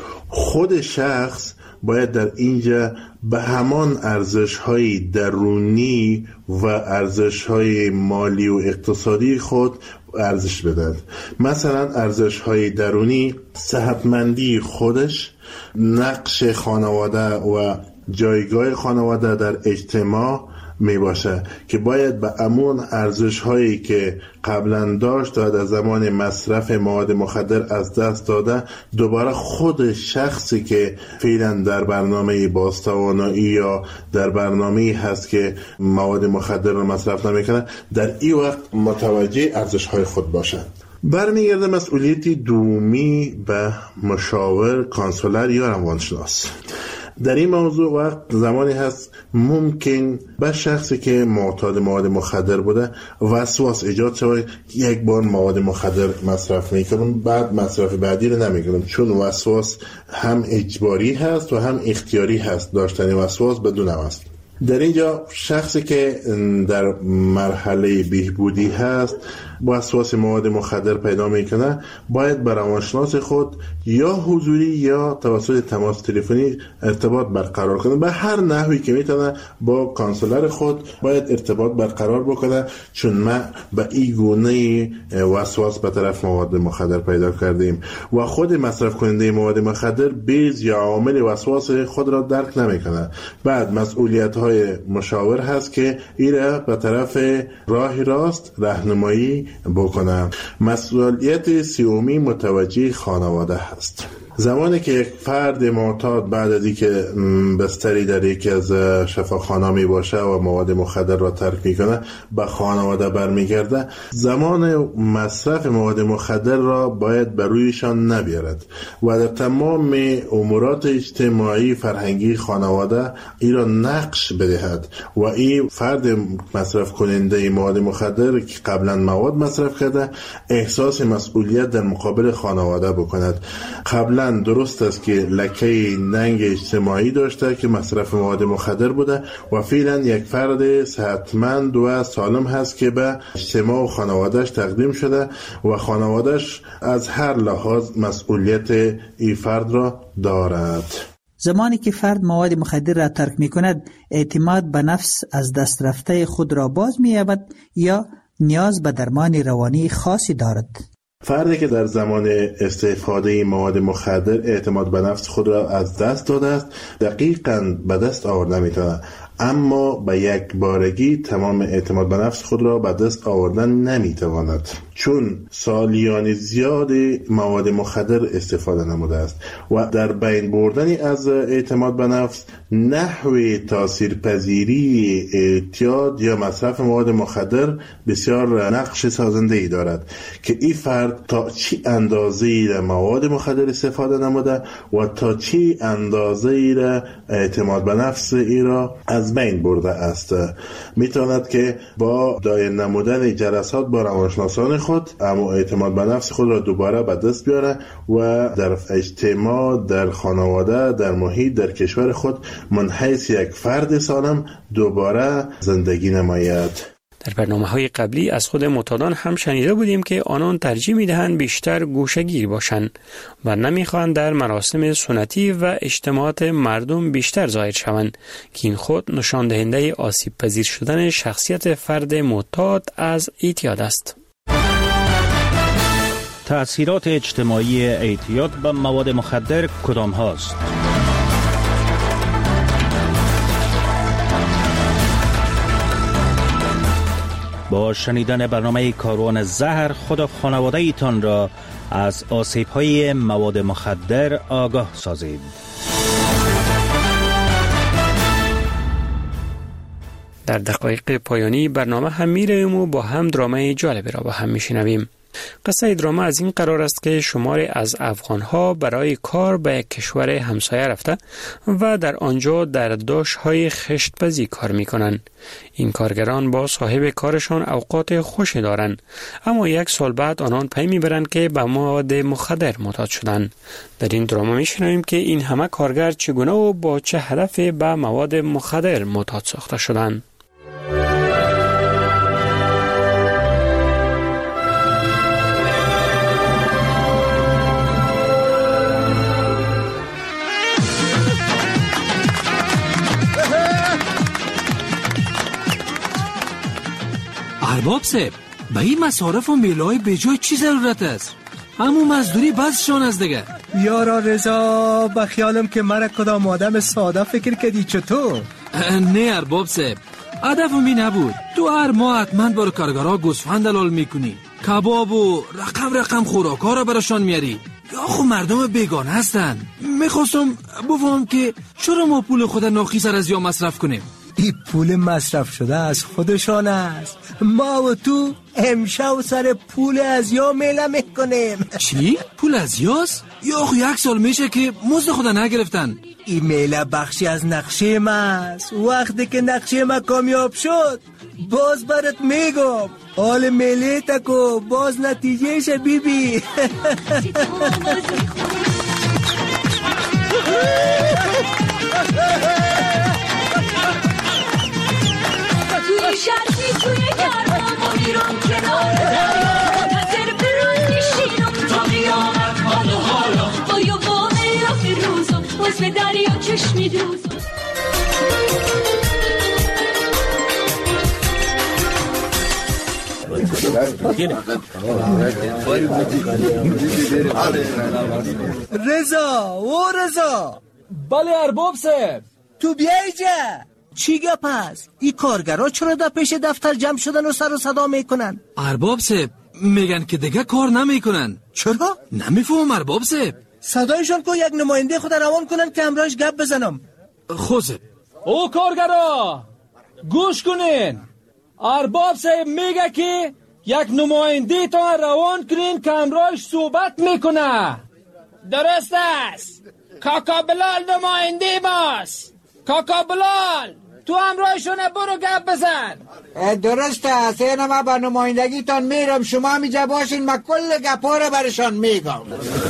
خود شخص باید در اینجا به همان ارزش‌های درونی و ارزش‌های مالی و اقتصادی خود ارزش بدهد. مثلا ارزش‌های درونی صحتمندی خودش، نقش خانواده و جایگاه خانواده در اجتماع می باشه که باید به امون ارزش هایی که قبلا داشت و در زمان مصرف مواد مخدر از دست داده، دوباره خود شخصی که فعلا در برنامه بازتوانایی یا در برنامه هست که مواد مخدر رو مصرف نمیکنه، در این وقت متوجه ارزش های خود باشه. برمیگرده مسئولیتی دومی به مشاور، کانسولر یا روانشناس. در این موضوع وقت زمانی هست ممکن به شخصی که معتاد مواد مخدر بوده وسواس ایجاد شود، یک بار مواد مخدر مصرف میکنم بعد مصرف بعدی رو نمیکنم، چون وسواس هم اجباری هست و هم اختیاری هست. داشتن وسواس بدون است. در اینجا شخصی که در مرحله بهبودی هست وسواس مواد مخدر پیدا میکنه، باید با روانشناس خود یا حضوری یا توسط تماس تلفنی ارتباط برقرار کنه. به هر نحوی که میتونه با کانسولر خود باید ارتباط برقرار بکنه، چون ما به این گونه وسواس به طرف مواد مخدر پیدا کردیم و خود مصرف کننده مواد مخدر بیز یا عامل وسواس خود را درک نمیکنه. بعد مسئولیت های مشاور هست که ایره به طرف راه راست راهنمایی بکنه. مسئولیت سومی متوجه خانواده هست. زمانی که یک فرد معتاد بعد از اینکه بستری در یکی از شفاخانه‌ها می باشه و مواد مخدر را ترک میکنه به خانواده برمیگرده، زمان مصرف مواد مخدر را باید بر رویشان نبیارد و در تمام امورات اجتماعی فرهنگی خانواده این را نقش بدهد و این فرد مصرف کننده مواد مخدر که قبلا مواد مصرف کرده احساس مسئولیت در مقابل خانواده بکند. قبلا درست است که لکه ننگ اجتماعی داشته که مصرف مواد مخدر بوده و فعلا یک فرد صحتمند و سالم هست که به اجتماع و خانوادهش تقدیم شده و خانوادهش از هر لحاظ مسئولیت این فرد را دارد. زمانی که فرد مواد مخدر را ترک می کند، اعتماد به نفس از دست رفته خود را باز می یابد یا نیاز به درمان روانی خاصی دارد؟ فردی که در زمان استفاده مواد مخدر اعتماد به نفس خود را از دست داده است دقیقاً به دست آورده میتونه، اما به یک بارگی تمام اعتماد به نفس خود را به دست آوردن نمیتواند، چون سالیان زیاد مواد مخدر استفاده نموده است و در بین بردن از اعتماد به نفس نحوه تاثیرپذیری اعتیاد یا مصرف مواد مخدر بسیار نقش سازنده‌ای دارد که این فرد تا چی اندازه‌ای را مواد مخدر استفاده نموده و تا چی اندازه‌ای را اعتماد به نفس ای را از بین برده است. میتواند که با دایر نمودن جلسات با روانشناسان خود اما اعتماد به نفس خود را دوباره به دست بیاره و در اجتماع، در خانواده، در محیط، در کشور خود منحیث یک فرد سالم دوباره زندگی نماید. در برنامه‌های قبلی از خود معتادان هم شنیده بودیم که آنان ترجیح می‌دهند بیشتر گوشه‌گیر باشند و نمی‌خواهند در مراسم سنتی و اجتماعات مردم بیشتر ظاهر شوند که این خود نشان دهنده آسیب پذیر شدن شخصیت فرد معتاد از اعتیاد است. تأثیرات اجتماعی اعتیاد به مواد مخدر کدام هاست؟ با شنیدن برنامه کاروان زهر خود و خانواده ایتان را از آسیب‌های مواد مخدر آگاه سازید. در دقایق پایانی برنامه هم می‌رویم و با هم درامه جالبی را با هم می‌شنویم. قصه دراما از این قرار است که شماری از افغان‌ها برای کار به یک کشور همسایه رفته و در آنجا در داشت‌های خشت‌پزی کار می‌کنند. این کارگران با صاحب کارشان اوقات خوشی دارند، اما یک سال بعد آنان پی می‌برند که به مواد مخدر معتاد شدند. در این دراما می‌شنویم که این همه کارگر چگونه و با چه هدفی به مواد مخدر معتاد ساخته شدند. ارباب صاحب، به این مصارف و میلای به جای چی ضرورت است؟ همون مزدوری بسشان از دیگه. یارا رضا، به خیالم که مرا کدام آدم ساده فکر کردی چطور؟ نه ارباب صاحب، هدفم این نبود. تو هر ماه حتما برای کارگرها گوسفند دلال میکنی، کباب و رقم خوراکا را براشان میاری. یا خو مردم بیگانه هستن. میخواستم بفهم که چرا ما پول خود ناخی سر از یا مصرف کنیم؟ این پول مصرف شده از خودشان است. ما و تو امشب سر پول از یا میله میکنیم. چی؟ پول از یاست؟ یا خو یک سال میشه که مزد خود نگرفتن. این میله بخشی از نقشه ما است. وقتی که نقشه ما کامیاب شد باز برات میگم. حال میله تکو باز نتیجهش بیبی. شرطی توی گرما ما میرم کنار دریا منتظر برون میشینم تا قیامت حالا با یه واقعی را فروزم باز به دریا چشمی دوزم. رضا بله ارباب صاحب، تو بیای جا. چی گپ هست؟ این کارگرها چرا در پیش دفتر جمع شدن و سر و صدا میکنن؟ ارباب صاحب میگن که دیگه کار نمیکنن. چرا؟ نمیفهم ارباب صاحب. صدایشان کو یک نماینده خود روان کنن که همراهش گپ بزنم. خوزه او کارگرا گوش کنین. ارباب صاحب میگه که یک نماینده تا روان کنین که همراهش صحبت میکنه. درست است. کاکا بلال نماینده ماست. کاکا بلال تو همراهشونه برو گپ بزن. درست است. اینا ما با نمایندگی تان میرم، شما همیجا باشین، ما کل گپا رو برشان میگم.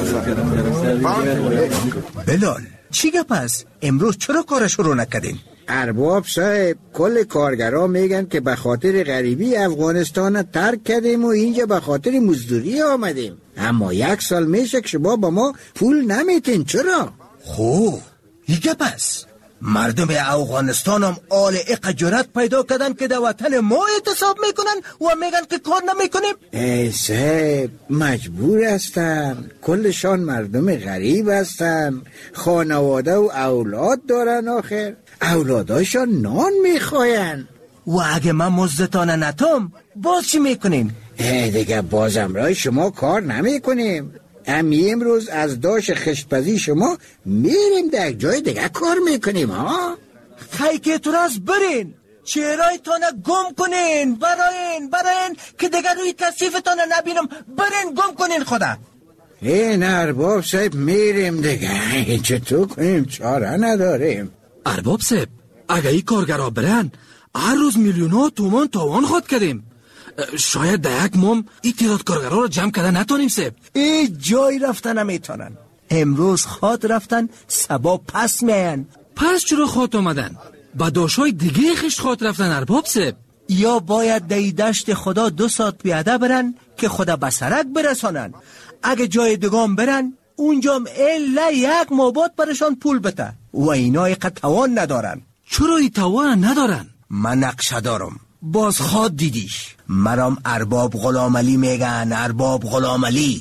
بلال چی گپ است؟ امروز چرا کارش رو نکردین؟ ارباب صاحب کل کارگرها میگن که به خاطر غریبی افغانستان ترک کردیم و اینجا به خاطر مزدوری آمدیم. اما 1 سال میشه که شما با ما پول نمیتین. چرا؟ خوب این گپ است. مردم افغانستان هم آل اق جرأت پیدا کردن که در وطن ما اعتصاب میکنن و میگن که کار نمیکنیم. ای صاحب مجبور هستن، کلشان مردم غریب هستن، خانواده و اولاد دارن، آخر اولاداشان نان میخواین. و اگه من مزدتان نتام باز چی میکنین؟ دیگه بازم رای شما کار نمیکنیم. امروز از داش خشتپزی شما میریم در جای دیگه کار میکنیم. ها خیلی که تو راست برین، چهرهایتان گم کنین، براین که دیگه روی کثیفتان نبینم. برین گم کنین خدا. این ارباب صاحب میریم دیگه، چطور کنیم؟ چاره نداریم. ارباب صاحب اگه این کارگرها برن هر روز میلیون‌ها تومان تاوان خود کردیم. شاید در یک مام این تعداد کارگرها رو جمع کردن نتونیم صاحب. این جای رفتن نمیتونن. امروز خاط رفتن سبا پس میان. پس چرا خاط آمدن؟ با داشای دیگه خشت خاط رفتن ارباب صاحب. یا باید در دشت خدا 2 ساعت پیاده برن که خدا به سرک برسانن. اگه جای دگام برن اونجا الا 1 مابات برشان پول بده و اینا ایقا توان ندارن. چرا ای توان ندارن؟ من نقشه دارم. باز خواد دیدیش. مرام ارباب غلام علی میگن. ارباب غلام علی.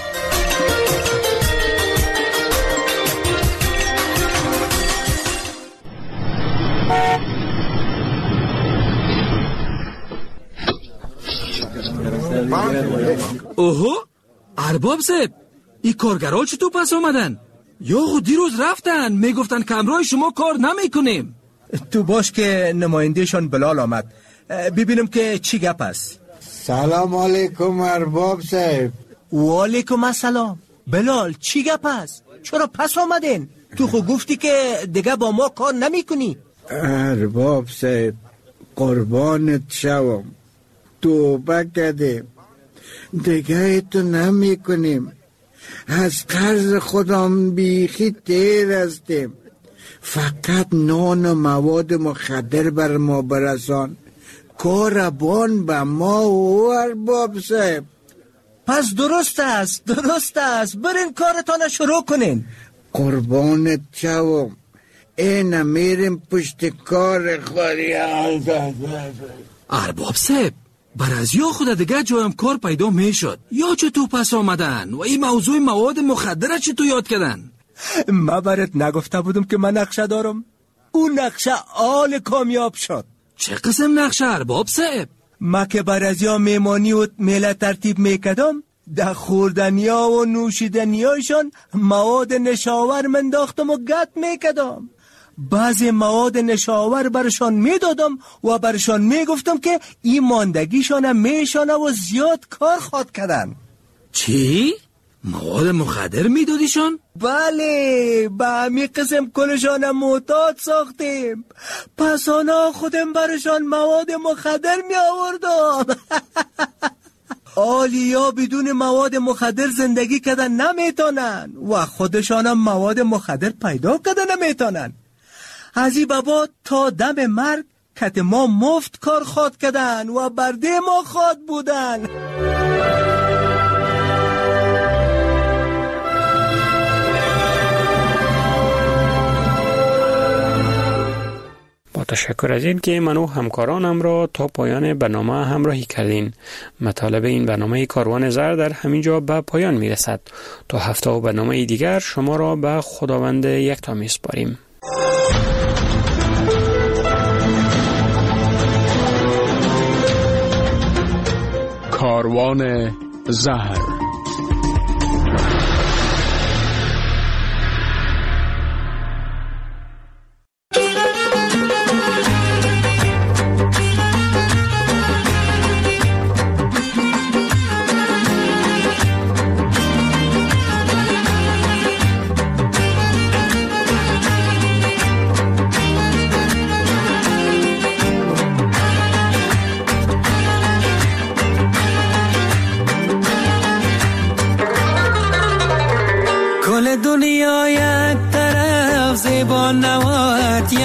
اوهو ارباب صاحب این کارگرها چطور پس آمدن؟ یا خود دیروز رفتن میگفتن که همراه شما کار نمیکنیم. تو باش که نمایندهشان بلال آمد، ببینم که چی گپ است. سلام علیکم ارباب صاحب. و علیکم السلام. بلال چی گپ است؟ چرا پس آمدین؟ تو خود گفتی که دیگه با ما کار نمی کنی. ارباب صاحب قربانت شوم، توبه کردیم، دیگه تو نمی کنیم. از قرض خودم بیخی تیر هستیم. فقط نان و مواد مخدر بر ما برسان. کاربان به ما و ارباب صاحب. پس درست است برین کارتان شروع کنین. قربانت شوم، این میریم پشت کار خوری. ارباب صاحب برازیا خود دیگه جایم کار پیدا میشد. یا چطور پس آمدن و این موضوع مواد مخدر چطور یاد کردن؟ ما برات نگفته بودم که من نقشه دارم؟ اون نقشه آل کامیاب شد. چه قسم نقشه ارباب صاحب؟ ما که برازیا میمانی و میله ترتیب میکدم، در خوردنیا و نوشیدنیایشان مواد نشاور منداختم و گت میکدم. بعضی مواد نشاور برشان میدادم و برشان میگفتم که این ماندگیشان میشانه و زیاد کار خواد کردن. چی؟ مواد مخدر میدادیشان؟ بله، به همی قسم کلشان معتاد ساختیم. پس آنا خودم برشان مواد مخدر می آوردم. آلیا بدون مواد مخدر زندگی کردن نمیتونن و خودشان هم مواد مخدر پیدا کردن نمیتونن. از این بابا تا دم مرگ کت ما مفت کار خواد کردن و برده ما خواد بودن. با تشکر از این که من و همکارانم را تا پایان برنامه همراهی کردین. مطالب این برنامه کاروان زر در همین جا به پایان می رسد. تا هفته و برنامه دیگر شما را به خداوند یکتا می سپاریم. کاروان زهر.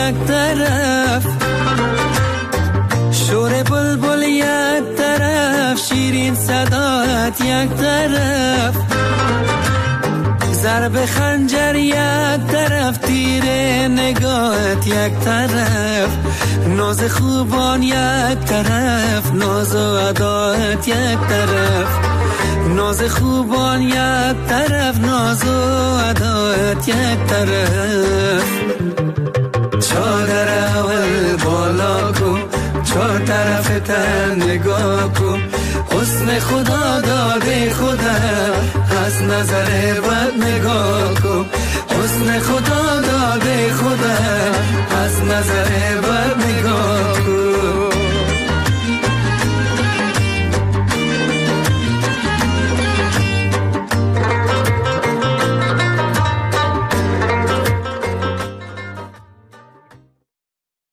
یک طرف، شور بلبل یک طرف، شیرین صدات یک طرف، ضرب خنجر یک طرف، تیر نگاهت یک طرف، ناز خوبان یک طرف، ناز و ادایت یک طرف، ناز خوبان یک طرف، ناز و ادایت یک طرف. چادر اول بالا کن، چهار طرف تن نگاه کن، حسن خدا داده خدا، از نظر بد نگاه کن، حسن خدا داده خدا، از نظر بد